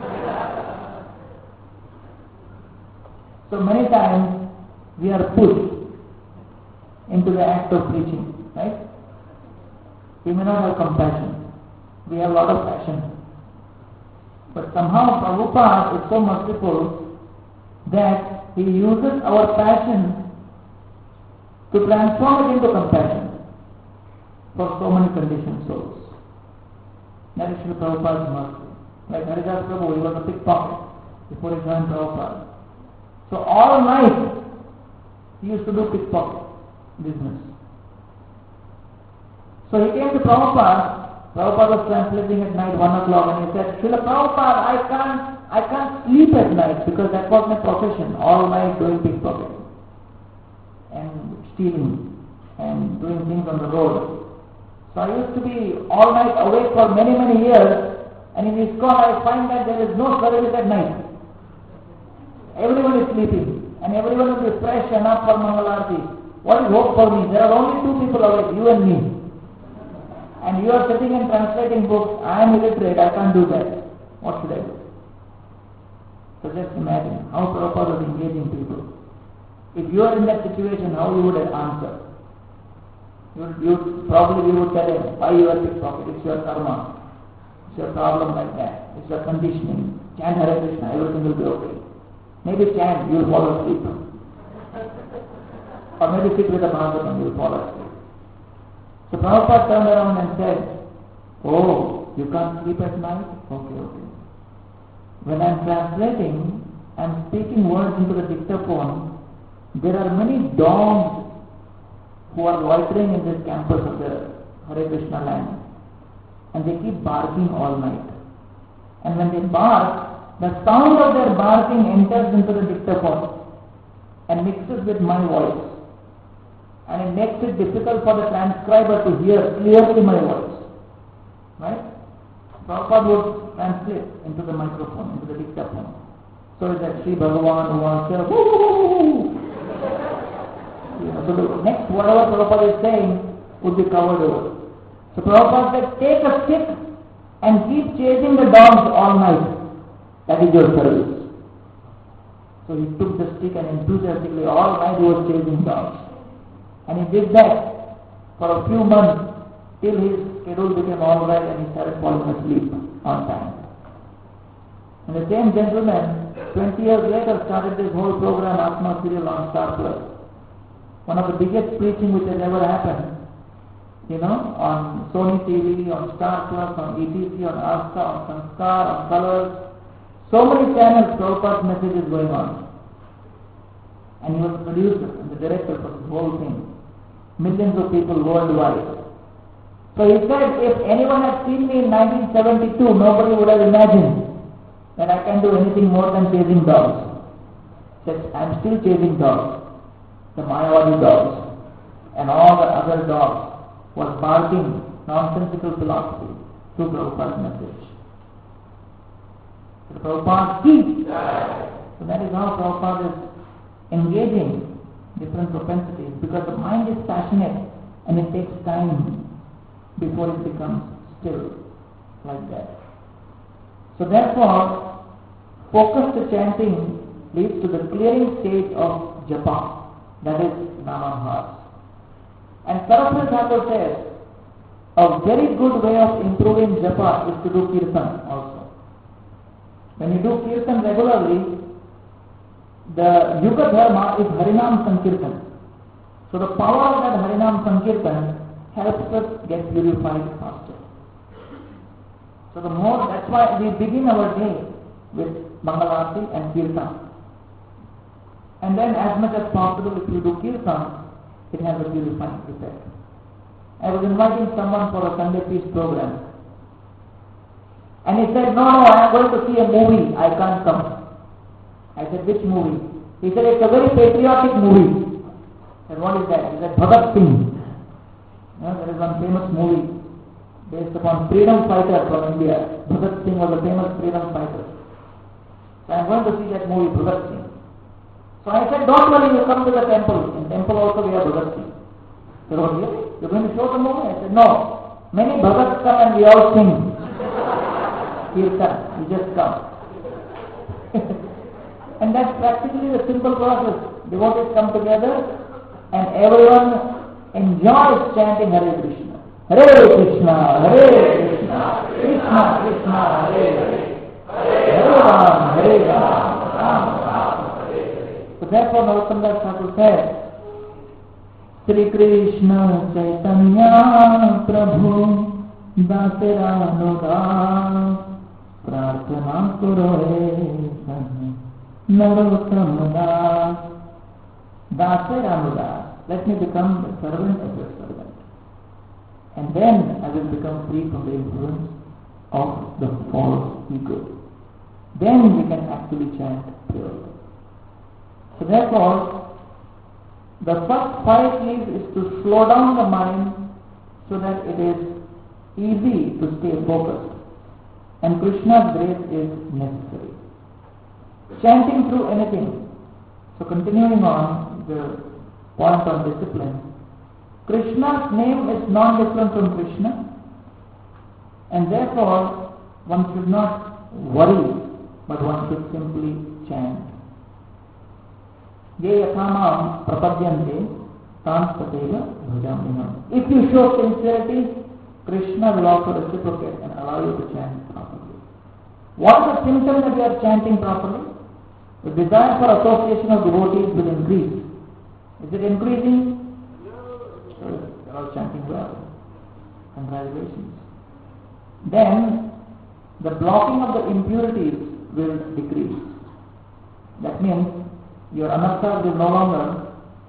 So many times we are pushed into the act of preaching, right? We may not have compassion, we have a lot of passion. But somehow Prabhupada is so merciful that he uses our passion to transform it into compassion for so many conditioned souls. That is Srila Prabhupada's mercy. Like Haridas Prabhu, he was a pickpocket before he joined Prabhupada. So all night he used to do pickpocket business. So he came to Prabhupada. Prabhupada was translating at night 1 o'clock and he said, Srila Prabhupada, I can't sleep at night because that was my profession, all night doing pickpocket and stealing and doing things on the road. So I used to be all night awake for many, many years, and in ISKCON I find that there is no service at night. Everyone is sleeping and everyone will be fresh and up for Mangalarti. What is hope for me? There are only two people awake, you and me. And you are sitting and translating books. I am illiterate, I can't do that. What should I do? So just imagine how Prabhupada was engaging people. If you are in that situation, how you would answer? You probably would tell him, why you are pickpocket? It's your karma. It's your problem like that. It's your conditioning. Chant Hare Krishna, everything will be okay. Maybe chant, you will fall asleep. Or maybe sit with a Bhagavatam, you will fall asleep. So Prabhupada turned around and said, oh, you can't sleep at night? Okay. When I am translating, I am speaking words into the dictaphone. There are many dogs who are loitering in this campus of the Hare Krishna land, and they keep barking all night. And when they bark, the sound of their barking enters into the dictaphone and mixes with my voice. And it makes it difficult for the transcriber to hear clearly my voice. Right? Prabhupada would translate into the microphone, into the dictaphone. So that Sri Bhagavan who wants to woo. So the next whatever Prabhupada is saying would be covered over. So Prabhupada said, take a stick and keep chasing the dogs all night. That is your service. So he took the stick and enthusiastically all night he was chasing dogs. And he did that for a few months till his schedule became all right and he started falling asleep on time. And the same gentleman, 20 years later, started this whole program, Atma Serial on Star Plus. One of the biggest preaching which has ever happened. On Sony TV, on Star Plus, on ETC, on Asta, on Sanskar, on Colors. So many channels, Prabhupada's message is going on. And he was the producer and the director for this whole thing. Millions of people worldwide. So he said, if anyone had seen me in 1972, nobody would have imagined that I can do anything more than chasing dogs. He said, I'm still chasing dogs. The Mayavadi dogs. And all the other dogs was barking nonsensical philosophy through Prabhupada's message. So Prabhupada speaks. So that is how Prabhupada is engaging different propensities, because the mind is passionate and it takes time before it becomes still like that. So therefore, focused chanting leads to the clearing stage of japa, that is namamhas. And Saraswati Thakur says, a very good way of improving japa is to do kirtan also. When you do kirtan regularly, the Yuga Dharma is Harinam Sankirtan. So the power of that Harinam Sankirtan helps us get purified faster. So the more, that's why we begin our day with Mangalarti and Kirtan. And then as much as possible, if you do Kirtan, it has a purifying effect. I was inviting someone for a Sunday Peace program. And he said, no, I am going to see a movie, I can't come. I said, which movie? He said, it's a very patriotic movie. I said, what is that? He said, Bhagat Singh. There is one famous movie based upon freedom fighter from India. Bhagat Singh was a famous freedom fighter. So I am going to see that movie, Bhagat Singh. So I said, don't worry, you come to the temple. In temple also we have Bhagat Singh. He said, oh really? You're going to show the movie? I said, no. Many Bhagats come and we all sing. Kirtan, you just come. And that's practically the simple process. Devotees come together and everyone enjoys chanting Hare Krishna. Hare Krishna, Hare Krishna, Krishna Krishna, Hare Hare, Hare Ram, Hare Ram, Ram Ram, Hare Hare. So therefore Narottama Das Thakur said, Sri Krishna Chaitanya Prabhu Dasera Nuda Prarthana Kuro He Narottama Das Dasera Nuda. Let me become the servant of your servant. And then I will become free from the influence of the false ego. Then we can actually chant purely. So therefore, the first 5 keys is to slow down the mind so that it is easy to stay focused. And Krishna's grace is necessary. Chanting through anything. So continuing on the point on discipline, Krishna's name is non-different from Krishna, and therefore one should not worry, but one should simply chant. Ye yathamam prapadyante tanstateva bhajamiham. If you show sincerity, Krishna will also reciprocate and allow you to chant properly. What is the symptom that you are chanting properly? The desire for association of devotees will increase. Is it increasing? You're all chanting well. Congratulations. Then the blocking of the impurities will decrease. That means your anarthas will no longer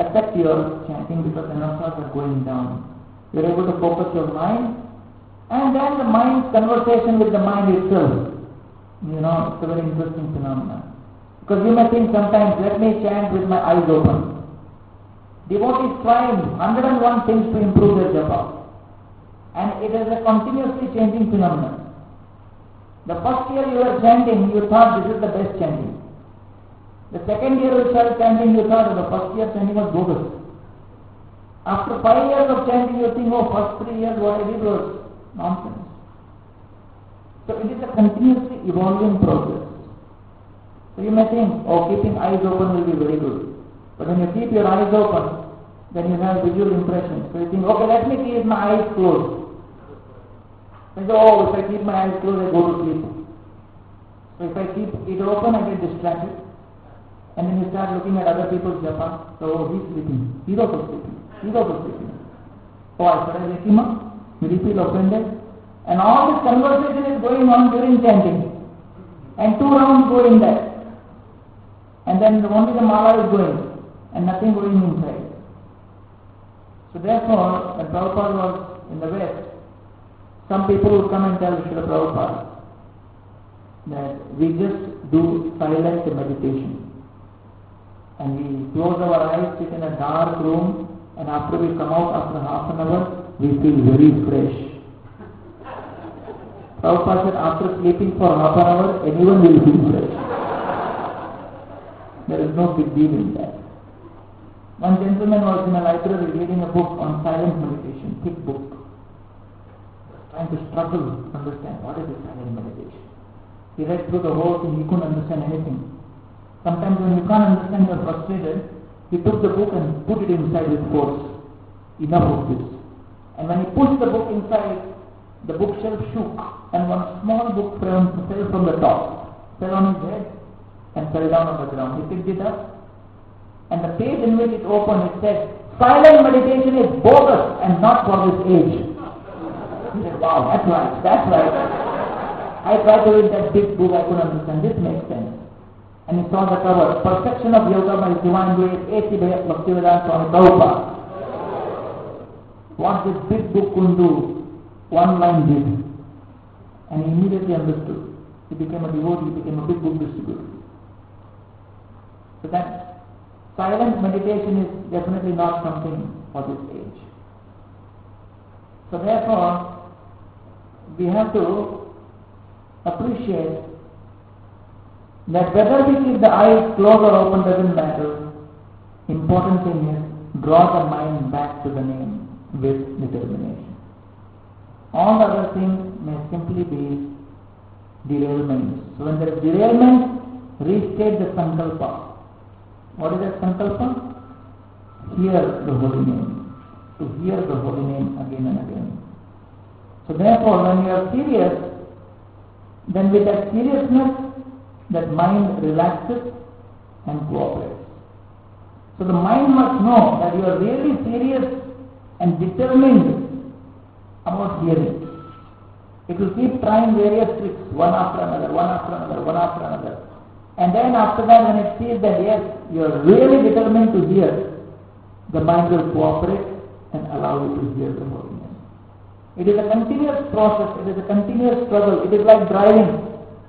affect your chanting because the nasa's are going down. You're able to focus your mind, and then the mind's conversation with the mind itself. It's a very interesting phenomenon. Because you may think sometimes, let me chant with my eyes open. Devotees try 101 things to improve their japa. And it is a continuously changing phenomenon. The first year you were chanting, you thought this is the best chanting. The second year you started chanting, you thought the first year chanting was bogus. After 5 years of chanting, you think, first 3 years what I did was nonsense. So it is a continuously evolving process. So you may think, keeping eyes open will be very good. But when you keep your eyes open, then you have visual impressions. So you think, let me keep my eyes closed. And so, if I keep my eyes closed, I go to sleep. So if I keep it open, I get distracted. And then you start looking at other people's japa. So, he's sleeping. He's also sleeping. He's also sleeping. I said, I wake him up. Will he feel offended? And all this conversation is going on during chanting. And 2 rounds go in there. And then only the mala is going. And nothing going inside. So therefore, when Prabhupada was in the West, some people would come and tell Srila Prabhupada that we just do silent meditation. And we close our eyes, sit in a dark room, and after we come out after half an hour, we feel very fresh. Prabhupada said, after sleeping for half an hour, anyone will feel fresh. There is no big deal in that. One gentleman was in a library reading a book on silent meditation, thick book, trying to struggle to understand what is this silent meditation. He read through the whole thing, he couldn't understand anything. Sometimes when you can't understand, you are frustrated, he took the book and put it inside with force. Enough of this. And when he pushed the book inside, the bookshelf shook, and one small book fell from the top, fell on his head, and fell down on the ground. He picked it up, and the page in which it opened, it said, silent meditation is bogus and not for this age. He said, wow, that's right. I tried to read that big book, I couldn't understand. This makes sense. And he saw the cover, Perfection of Yoga by His Divine Grace, A.C. Bhaktivedanta Swami Prabhupada. What this big book couldn't do, one line did. And he immediately understood. He became a devotee, he became a big book distributor. So that silent meditation is definitely not something for this age. So therefore, we have to appreciate that whether we keep the eyes closed or open doesn't matter. Important thing is, draw the mind back to the name with determination. All other things may simply be derailments. So when there is derailment, restate the sankalpa. What is that sankalpa? Hear the holy name. To hear the holy name again and again. So therefore, when you are serious, then with that seriousness, that mind relaxes and cooperates. So the mind must know that you are really serious and determined about hearing. It will keep trying various tricks, one after another. And then after that, when it sees that yes, you are really determined to hear, the mind will cooperate and allow you to hear the holy name. It is a continuous process, it is a continuous struggle, it is like driving.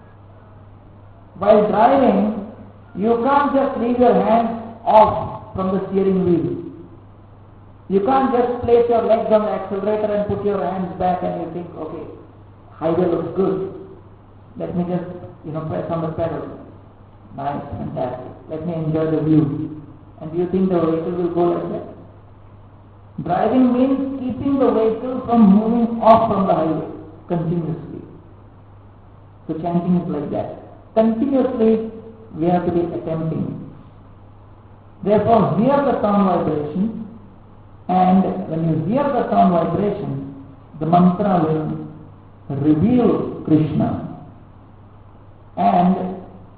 While driving, you can't just leave your hands off from the steering wheel. You can't just place your legs on the accelerator and put your hands back and you think, okay, highway looks good. Let me just, press on the pedal. Nice, fantastic. Let me enjoy the view. And do you think the vehicle will go like that? Driving means keeping the vehicle from moving off from the highway continuously. So chanting is like that. Continuously, we have to be attempting. Therefore, hear the sound vibration, and when you hear the sound vibration, the mantra will reveal Krishna. And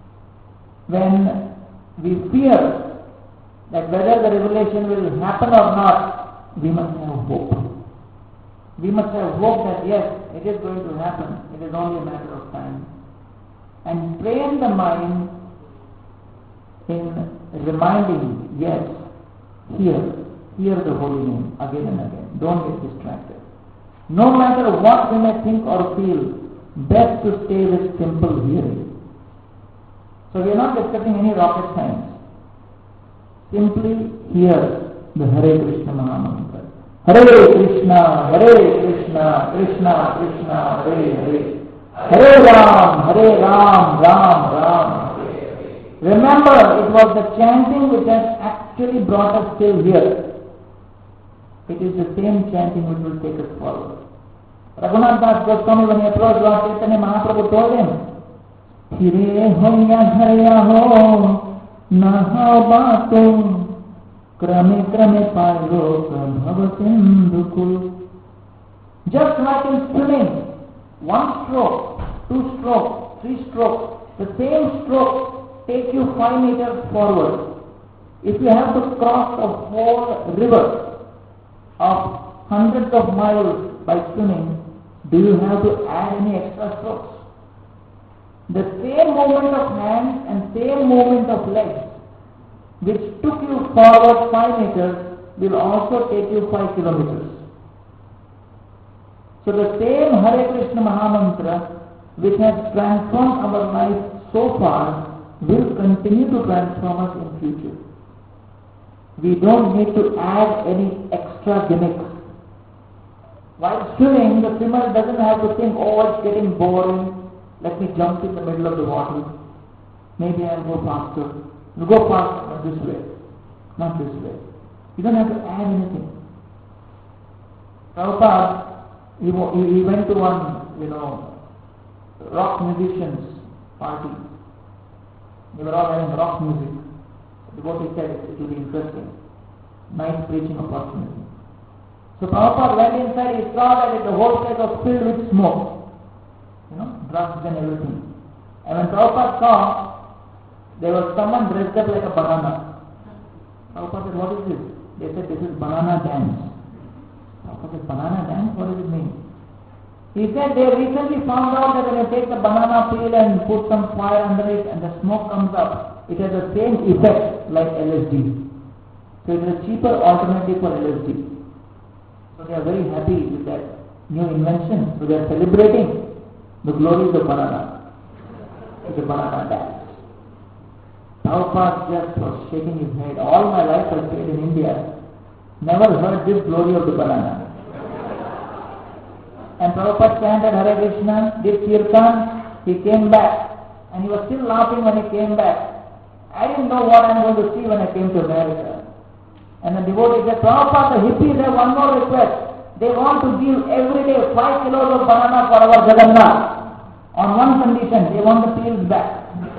when we fear that whether the revelation will happen or not, we must have hope. We must have hope that yes, it is going to happen. It is only a matter of time. And train the mind in reminding, yes, Hear the holy name again and again. Don't get distracted. No matter what we may think or feel, best to stay with simple hearing. So we are not discussing any rocket science. Simply hear the Hare Krishna Mahamantra. Hare Krishna, Krishna Krishna, Hare Hare. Hare Ram, Ram Ram. Remember, it was the chanting which has actually brought us till here. It is the same chanting which will take us forward. Raghunath Das Goswami, when he approached Lord Chaitanya Mahaprabhu, told him, Hire hoya harya ho, naha batum, krame krame pailo prabhava sindhukul. Just like in swimming, one stroke, two strokes, three strokes, the same stroke take you 5 meters forward. If you have to cross a whole river of hundreds of miles by swimming, do you have to add any extra strokes? The same movement of hands and same movement of legs which took you forward 5 meters will also take you 5 kilometers. So the same Hare Krishna Mahamantra which has transformed our life so far will continue to transform us in future. We don't need to add any extra gimmicks. While swimming, the swimmer doesn't have to think, oh, it's getting boring, let me jump in the middle of the water. Maybe I'll go faster. You go faster, but this way, not this way. You don't have to add anything. Prabhupada, he went to one, rock musicians party. They were all having rock music. The devotee said it will be interesting. Nice preaching opportunity. So Prabhupada went inside, he saw that the whole place was filled with smoke. Drugs and everything. And when Prabhupada saw, there was someone dressed up like a banana. Prabhupada said, what is this? They said, this is banana dance. Prabhupada said, banana dance? What does it mean? He said, they recently found out that when you take the banana peel and put some fire under it and the smoke comes up, it has the same effect like LSD. So it is a cheaper alternative for LSD. So they are very happy with that new invention. So they are celebrating the glories of banana. It's a banana dance. Prabhupada just was shaking his head. All my life I stayed in India. Never heard this glory of the banana. And Prabhupada chanted Hare Krishna, did Kirtan, he came back. And he was still laughing when he came back. I didn't know what I'm going to see when I came to America. And the devotee said, Prabhupada, the hippies have one more request. They want to give every day 5 kilos of banana for our Jagannath. On one condition, they want the peels back.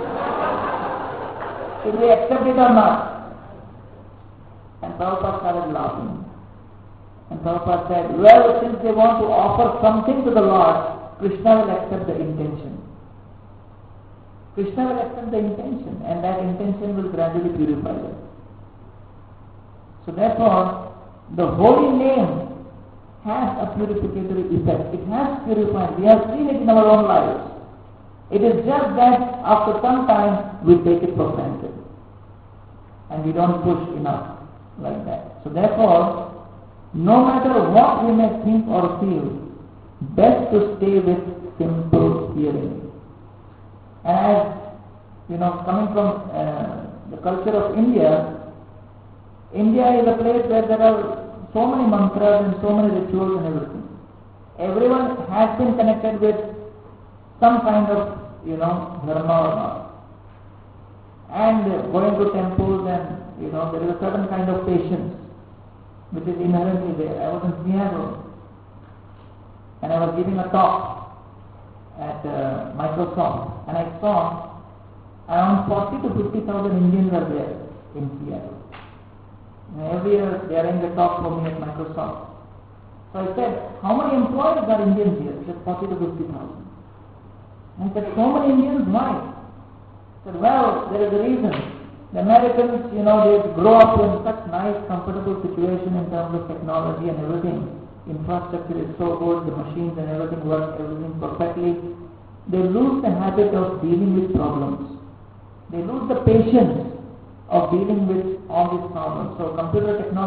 Should we accept it or not? And Prabhupada started laughing. And Prabhupada said, well, since they want to offer something to the Lord, Krishna will accept the intention. Krishna will accept the intention, and that intention will gradually purify them. So therefore, the holy name has a purificatory effect. It has purified. We have seen it in our own lives. It is just that after some time, we take it for granted. And we don't push enough like that. So therefore, no matter what we may think or feel, best to stay with simple hearing. And as coming from the culture of India, India is a place where there are so many mantras and so many rituals and everything. Everyone has been connected with some kind of, dharma or not. And going to temples and, there is a certain kind of patience which is inherently there. I was in Seattle and I was giving a talk at Microsoft, and I saw around 40 to 50,000 Indians are there in Seattle. And every year they arrange a talk for me at Microsoft. So I said, how many employees are Indians here? He said, 40 to 50,000. I said, so many Indians, why? He said, well, there is a reason. The Americans, they grow up in such nice, comfortable situation in terms of technology and everything. Infrastructure is so good, the machines and everything work, everything perfectly. They lose the habit of dealing with problems. They lose the patience of dealing with all these problems. So computer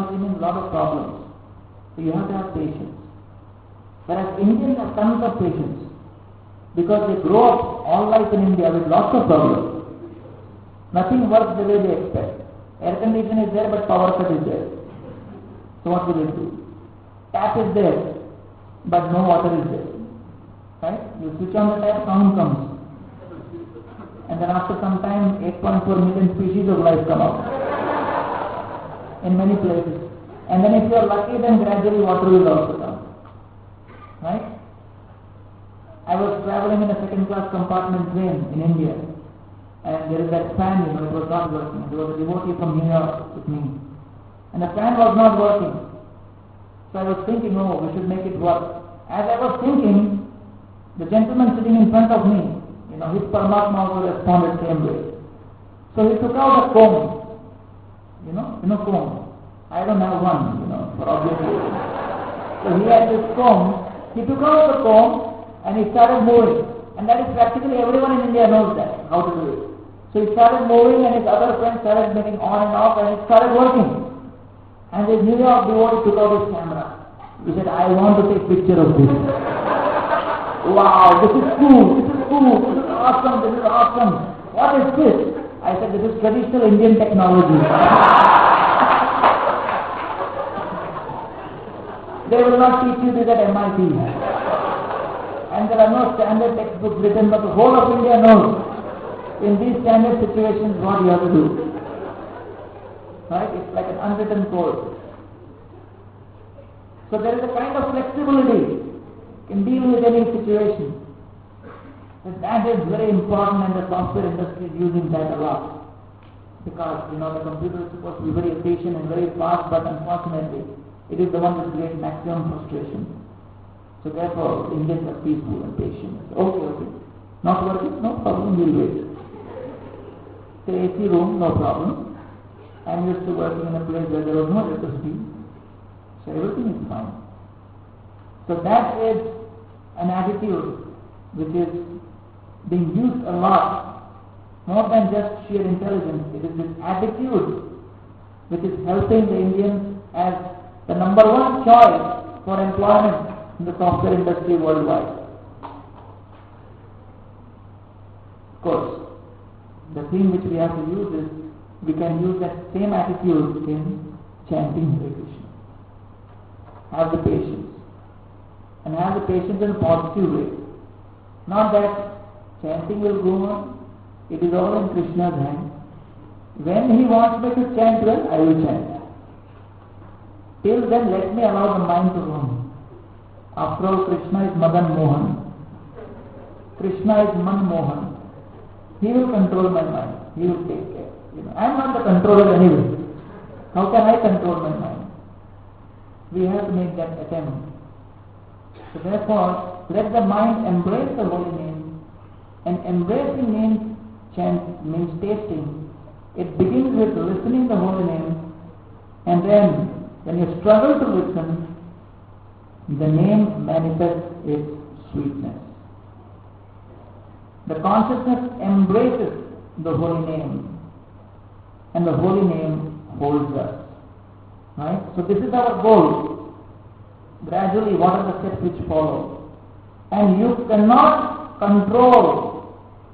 technology means a lot of problems. So you have to have patience. Whereas Indians have tons of patience. Because they grow up all life in India with lots of problems. Nothing works the way they expect. Air condition is there but power cut is there. So what will they do? Tap is there but no water is there. Right? You switch on the tap, sound comes. And then after some time 8.4 million species of life come out. In many places. And then if you are lucky, then gradually water will also come. Right? I was traveling in a second class compartment train in India. And there is that fan, it was not working. There was a devotee from New York with me. And the fan was not working. So I was thinking, oh, we should make it work. As I was thinking, the gentleman sitting in front of me, his Paramatma also responded same way. So he took out a comb. Comb. I don't have one, for obvious reasons. So he had this comb. He took out the comb and he started moving. And that is practically everyone in India knows that, how to do it. So he started moving and his other friends started making on and off and it started working. And this New York devotee took out his camera. He said, I want to take picture of this. Wow, this is cool, this is cool, this is awesome, this is awesome. What is this? I said, this is traditional Indian technology. They will not teach you this at MIT. And there are no standard textbooks written, but the whole of India knows in these standard situations what you have to do. Right? It's like an unwritten code. So there is a kind of flexibility in dealing with any situation. And that is very important, and the software industry is using that a lot. Because, the computer is supposed to be very efficient and very fast, but unfortunately, it is the one that creates maximum frustration. So therefore, Indians are peaceful and patient. Okay. Not working? No problem, we'll wait. The AC room, no problem. I'm used to working in a place where there was no electricity. So everything is fine. So that is an attitude which is being used a lot. More than just sheer intelligence. It is this attitude which is helping the Indians as the number one choice for employment in the software industry worldwide. Of course, the thing which we have to use is, we can use that same attitude in chanting Hare Krishna. Have the patience. And have the patience in a positive way. Not that chanting will go on, it is all in Krishna's hand. When he wants me to chant well, I will chant. Till then, let me allow the mind to roam. After all, Krishna is Madan Mohan. Krishna is Man Mohan. He will control my mind. He will take care. I am not the controller anyway. How can I control my mind? We have to make that attempt. So therefore, let the mind embrace the holy name. And embracing means tasting. It begins with listening the holy name, and then when you struggle to listen, the name manifests its sweetness. The consciousness embraces the holy name, and the holy name holds us. Right? So this is our goal. Gradually, what are the steps which follow? And you cannot control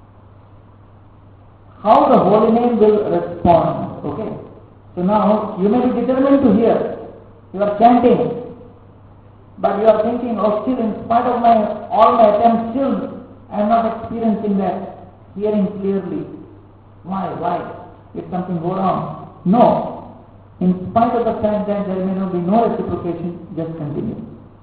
how the holy name will respond. Okay? So now, you may be determined to hear. You are chanting, but you are thinking, oh, still in spite of all my attempts, still I am not experiencing that, hearing clearly. Why? Did something go wrong? No. In spite of the fact that there may not be no reciprocation, just continue.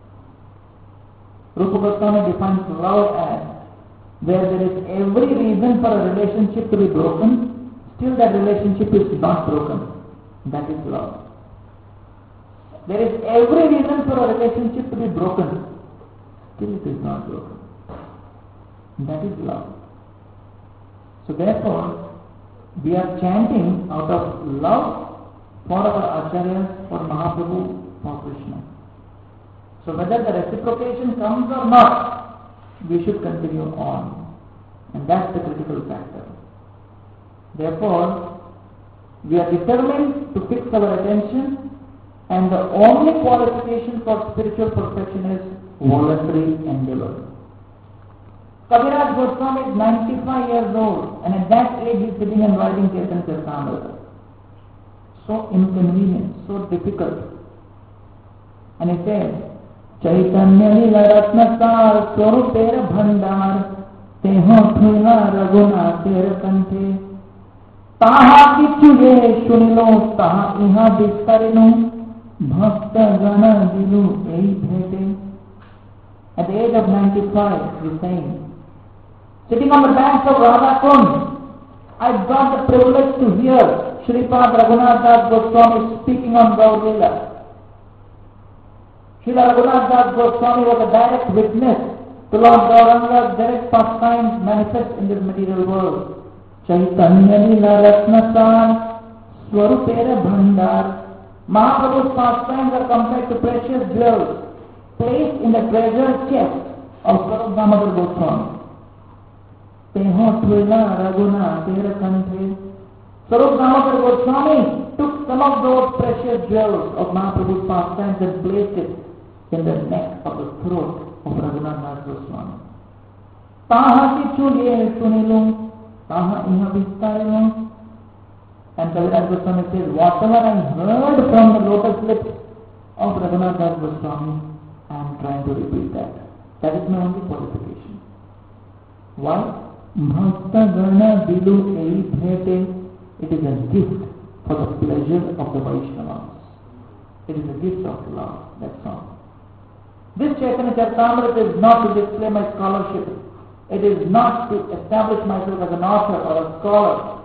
Rupa Goswami defines love as where there is every reason for a relationship to be broken, still that relationship is not broken. That is love. There is every reason for a relationship to be broken, still it is not broken. That is love. So therefore, we are chanting out of love for our Acharyas, for Mahaprabhu, for Krishna. So whether the reciprocation comes or not, we should continue on. And that's the critical factor. Therefore, we are determined to fix our attention And the only qualification for spiritual perfection is voluntary endeavor. Kaviraj Goswami is 95 years old, and at that age he is sitting and writing Chaitanya Charitamrita. So inconvenient, so difficult. And he says, Chaitanya Lila Ratnasar Swarupera Bhandar Teho Thula Raghunatera Kanthe Taha Kichuye Shunilo Taha Iha Bistarinu Bhakta Gana Dilu Ei Bhete. At the age of 95, he is saying, sitting on the banks of Radhakund, I got the privilege to hear Shripad Raghunath Das Goswami speaking on Gaur Lila. Srila Raghunath Das Goswami was a direct witness to Lord Gauranga's direct pastimes manifest in this material world. Chaitanya Lila Ratnasar Swarupera Bhandar. Mahaprabhu's pastimes are compared to precious jewels placed in the treasure chest of Swarup Damodar Goswami. Teho Thula Raghunatera Kanthe. Swarup Damodar Goswami took some of those precious jewels of Mahaprabhu's pastimes and placed it in the neck of the throat of Raghunath Das Goswami. Taha Kichuye Shunilum Taha Iha Bistarinu. And Kaviraj Goswami says, whatever I heard from the lotus lips of Raghunath Das Goswami, I am trying to repeat that. That is my only qualification. Why? Bhakta Gana Dilu Ei Bhete. It is a gift for the pleasure of the Vaishnavas. It is a gift of love, that's all. This Chaitanya Charitamrita is not to display my scholarship. It is not to establish myself as an author or a scholar,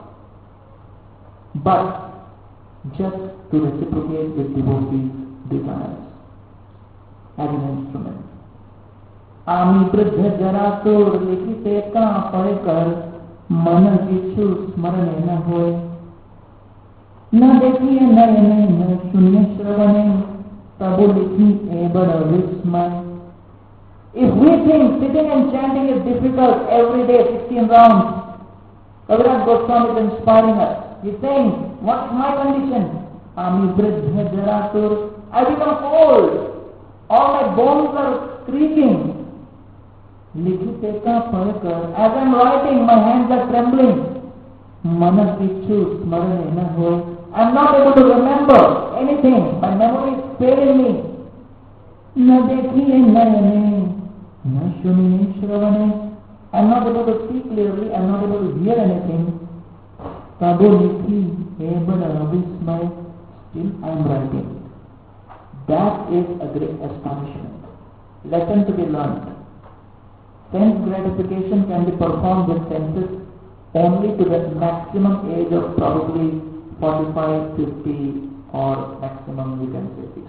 but just to reciprocate with devotees' desires as an instrument. Ami Bridha Jaratur Likhite Ka Padkar Mana Kichu Smarane Na Hoy Na Dekhiye Nayane Na Shunya Shravane Tabu Likhi Ebara Vismay. If we think sitting and chanting is difficult every day, 16 rounds, Kaviraj Goswami is inspiring us. He is saying, what is my condition? Ami Bridha Jaratur. I become old. All my bones are creaking. Likhite Ka Padkar. As I am writing, my hands are trembling. Mana Kichu Smarane Na Hoy. I am not able to remember anything. My memory is failing me. Na dekhiye nayane, na shuniye shravane. I am not able to see clearly. I am not able to hear anything. Tabo likhi ebara vismay. Still I am writing. That is a great astonishment. Lesson to be learned. Sense gratification can be performed with senses only to the maximum age of probably 45, 50 or maximum we can say 60.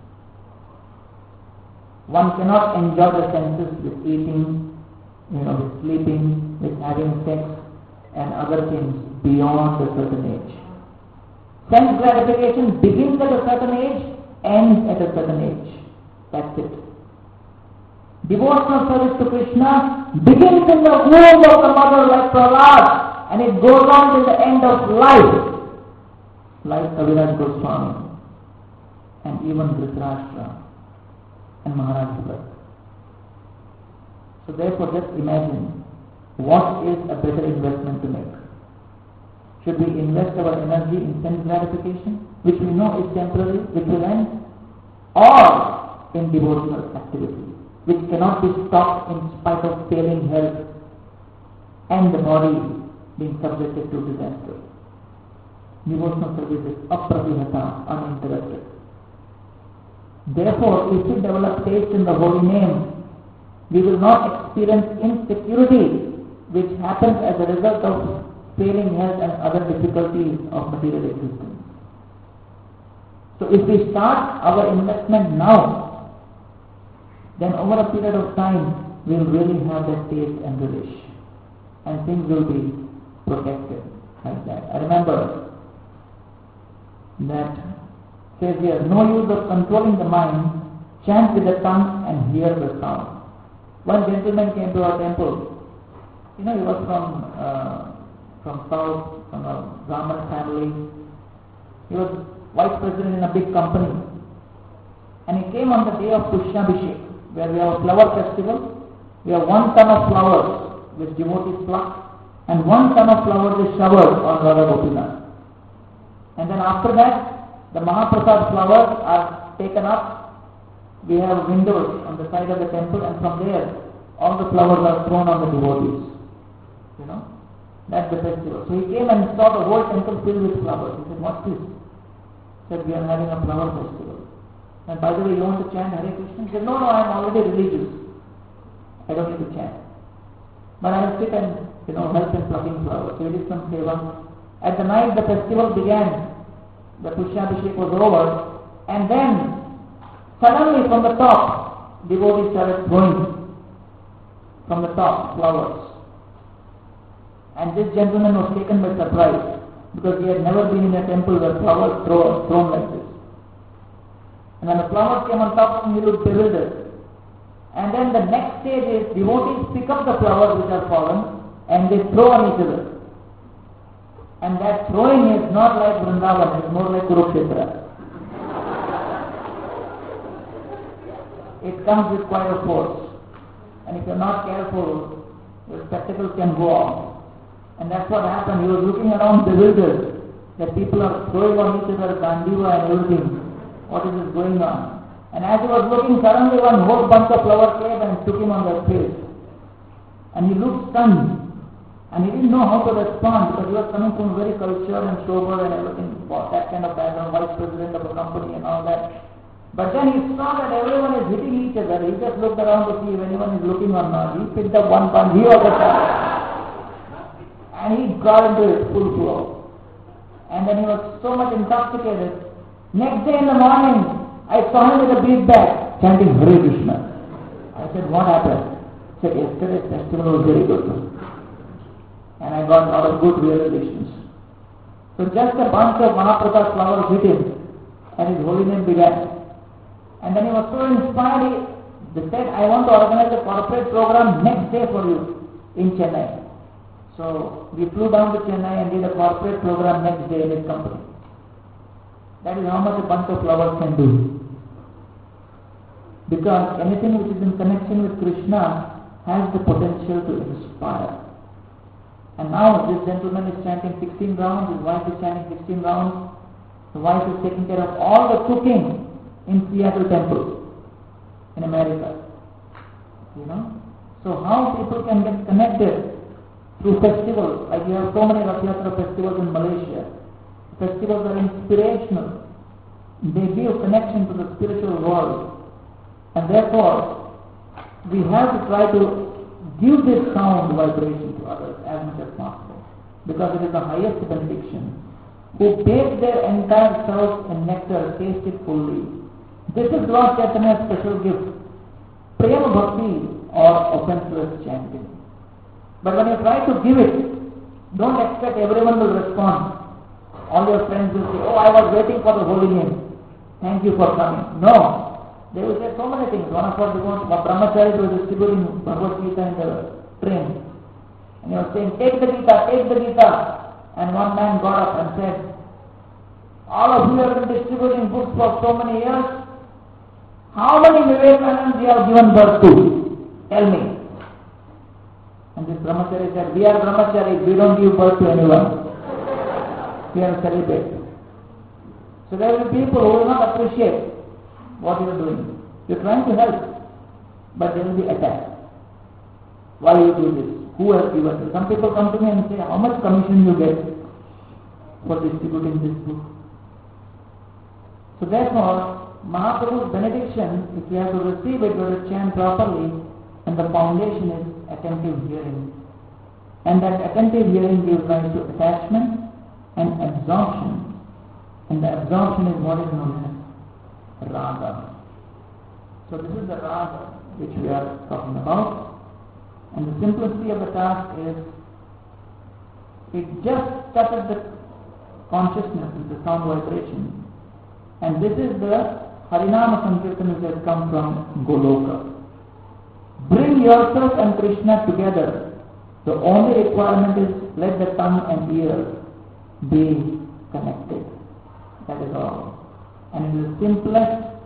One cannot enjoy the senses with eating, with sleeping, with having sex and other things beyond a certain age. Sense gratification begins at a certain age, ends at a certain age. That's it. Devotional service to Krishna begins in the womb of the mother like Prahlad, and it goes on till the end of life, like Kaviraj Goswami and even Dhritarashtra and Maharaj Bharat. So therefore just imagine, what is a better investment to make? Should we invest our energy in sense gratification, which we know is temporary, which will end, or in devotional activity, which cannot be stopped in spite of failing health and the body being subjected to disaster? Devotional service is aprabhihata, uninterrupted. Therefore, if we develop taste in the holy name, we will not experience insecurity which happens as a result of failing health and other difficulties of material existence. So if we start our investment now, then over a period of time we will really have that taste and relish, and things will be protected like that. I remember that says here, no use of controlling the mind, chant with the tongue and hear the sound. One gentleman came to our temple. He was from South, from a Brahmin family. He was vice president in a big company. And he came on the day of Pushabhishek, where we have a flower festival. We have 1 ton of flowers which devotees pluck, and 1 ton of flowers is showered on Radha Gopinath. And then after that, the Mahaprasad flowers are taken up. We have windows on the side of the temple, and from there, all the flowers are thrown on the devotees. You know, that's the festival. So he came and saw the whole temple filled with flowers. He said, "What's this?" He said, "We are having a flower festival. And by the way, you want to chant Hare Krishna?" He said, "No, I am already religious. I don't need to chant. But I will sit and, help in plucking flowers." So he did some seva. At the night the festival began, the Pushabhishek was over, and then suddenly from the top, devotees started throwing from the top flowers. And this gentleman was taken by surprise, because he had never been in a temple where flowers thrown like this. And when the flowers came on top, he looked bewildered. And then the next stage is devotees pick up the flowers which are fallen and they throw on each other. And that throwing is not like Vrindavan, it's more like Kurukshetra. It comes with quite a force. And if you're not careful, your spectacles can go off. And that's what happened. He was looking around bewildered that people are throwing on each other Gandiva and everything. What is this going on? And as he was looking, suddenly one whole bunch of flowers came and took him on the face. And he looked stunned. And he didn't know how to respond, because he was coming from very cultured and sober and everything, that kind of background, vice president of a company and all that. But then he saw that everyone is hitting each other. He just looked around to see if anyone is looking or not. He picked up one punch, he also started. And he got into it full flow. And then he was so much intoxicated. Next day in the morning, I saw him with a bead bag chanting Hare Krishna. I said, "What happened?" He said, "Yesterday's festival was very good. And I got a lot of good realizations." So just a bunch of Mahaprasad flowers hit him, and his holy name began. And then he was so inspired, he said, "I want to organize a corporate program next day for you in Chennai." So we flew down to Chennai and did a corporate program next day in his company. That is how much a bunch of flowers can do. Because anything which is in connection with Krishna has the potential to inspire. And now this gentleman is chanting 16 rounds, his wife is chanting 16 rounds, the wife is taking care of all the cooking in Seattle Temple in America. So how people can get connected through festivals, like you have so many Rath Yatra festivals in Malaysia. Festivals are inspirational. They give connection to the spiritual world. And therefore, we have to try to give this sound vibration to others as much as possible, because it is the highest benediction. Who bake their entire self in nectar, taste it fully. This is Lord Chaitanya's special gift, Prema Bhakti or offenseless chanting. But when you try to give it, don't expect everyone will respond. All your friends will say, "Oh, I was waiting for the holy name. Thank you for coming." No. They will say so many things. One of our brahmacharis was distributing Bhagavad Gita in the train. And he was saying, take the Gita. And one man got up and said, "All of you have been distributing books for so many years. How many Vivekanandas you have given birth to? Tell me." And this brahmachari said, "We are brahmacharis, we don't give birth to anyone. We are celibate." So there will be people who will not appreciate what you are doing. You are trying to help, but they will be attacked. Why you do this? Who has given you? Some people come to me and say, "How much commission you get for distributing this book?" So therefore, Mahaprabhu's benediction, if you have to receive it, you have to chant properly, and the foundation is attentive hearing. And that attentive hearing gives rise to attachment and absorption. And the absorption is what is known as raga. So this is the raga which we are talking about. And the simplicity of the task is, it just touches the consciousness with the sound vibration. And this is the Harinama Sankirtan which has come from Goloka. Bring yourself and Krishna together. The only requirement is let the tongue and ear be connected. That is all. And it is the simplest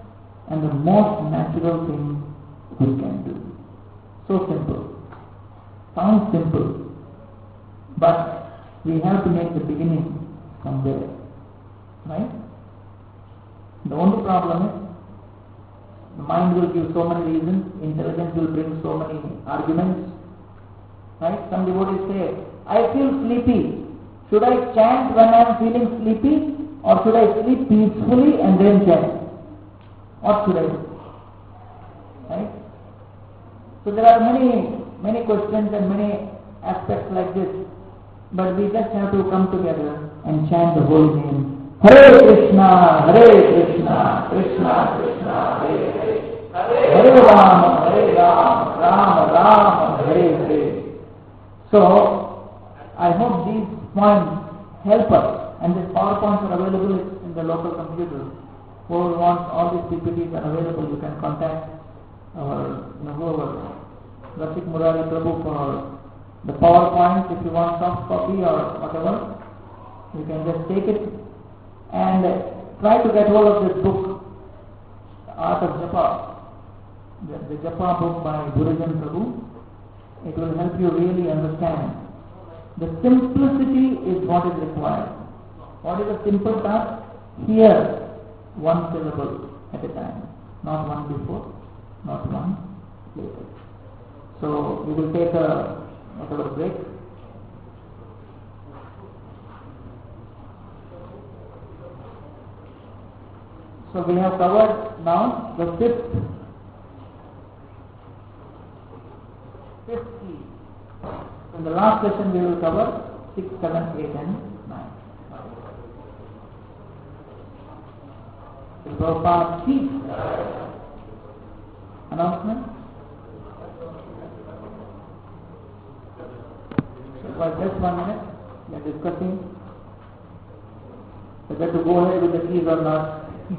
and the most natural thing we can do. So simple. Sounds simple, but we have to make the beginning somewhere, right? The only problem is the mind will give so many reasons, intelligence will bring so many arguments, right? Some devotees say, I feel sleepy. Should I chant when I am feeling sleepy, or should I sleep peacefully and then chant? What should I do? Right? So there are many questions and many aspects like this, but we just have to come together and chant the holy name. Hare Krishna, Krishna Krishna, Hare Hare, Hare Rama, Rama Rama, Hare Hare. So, I hope these points help us, and these PowerPoints are available in the local computers. Whoever wants, all these PPTs are available. You can contact our, whoever, Rasik Murari Prabhu for the PowerPoints. If you want soft copy or whatever, you can just take it and try to get hold of this book, The Art of Japa, the Japa book by Gurujan Prabhu. It will help you really understand. The simplicity is what is required. What is a simple task? Hear one syllable at a time, not one before, not one later. So we will take a break. So we have covered now the fifth key. In the last session we will cover 6, 7, 8 and 9. The Prabhupada speech. Announcement. For just 1 minute, we are discussing whether to go ahead with the keys or not.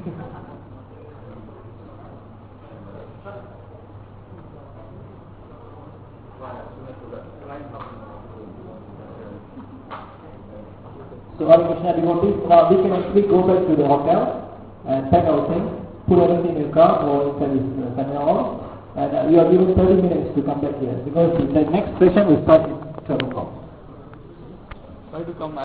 So Hare Krishna devotees, now we can actually go back to the hotel and pack our things, put everything in the car or inside this seminar hall, and we are given 30 minutes to come back here because the next session will start in 7 o'clock. Try to come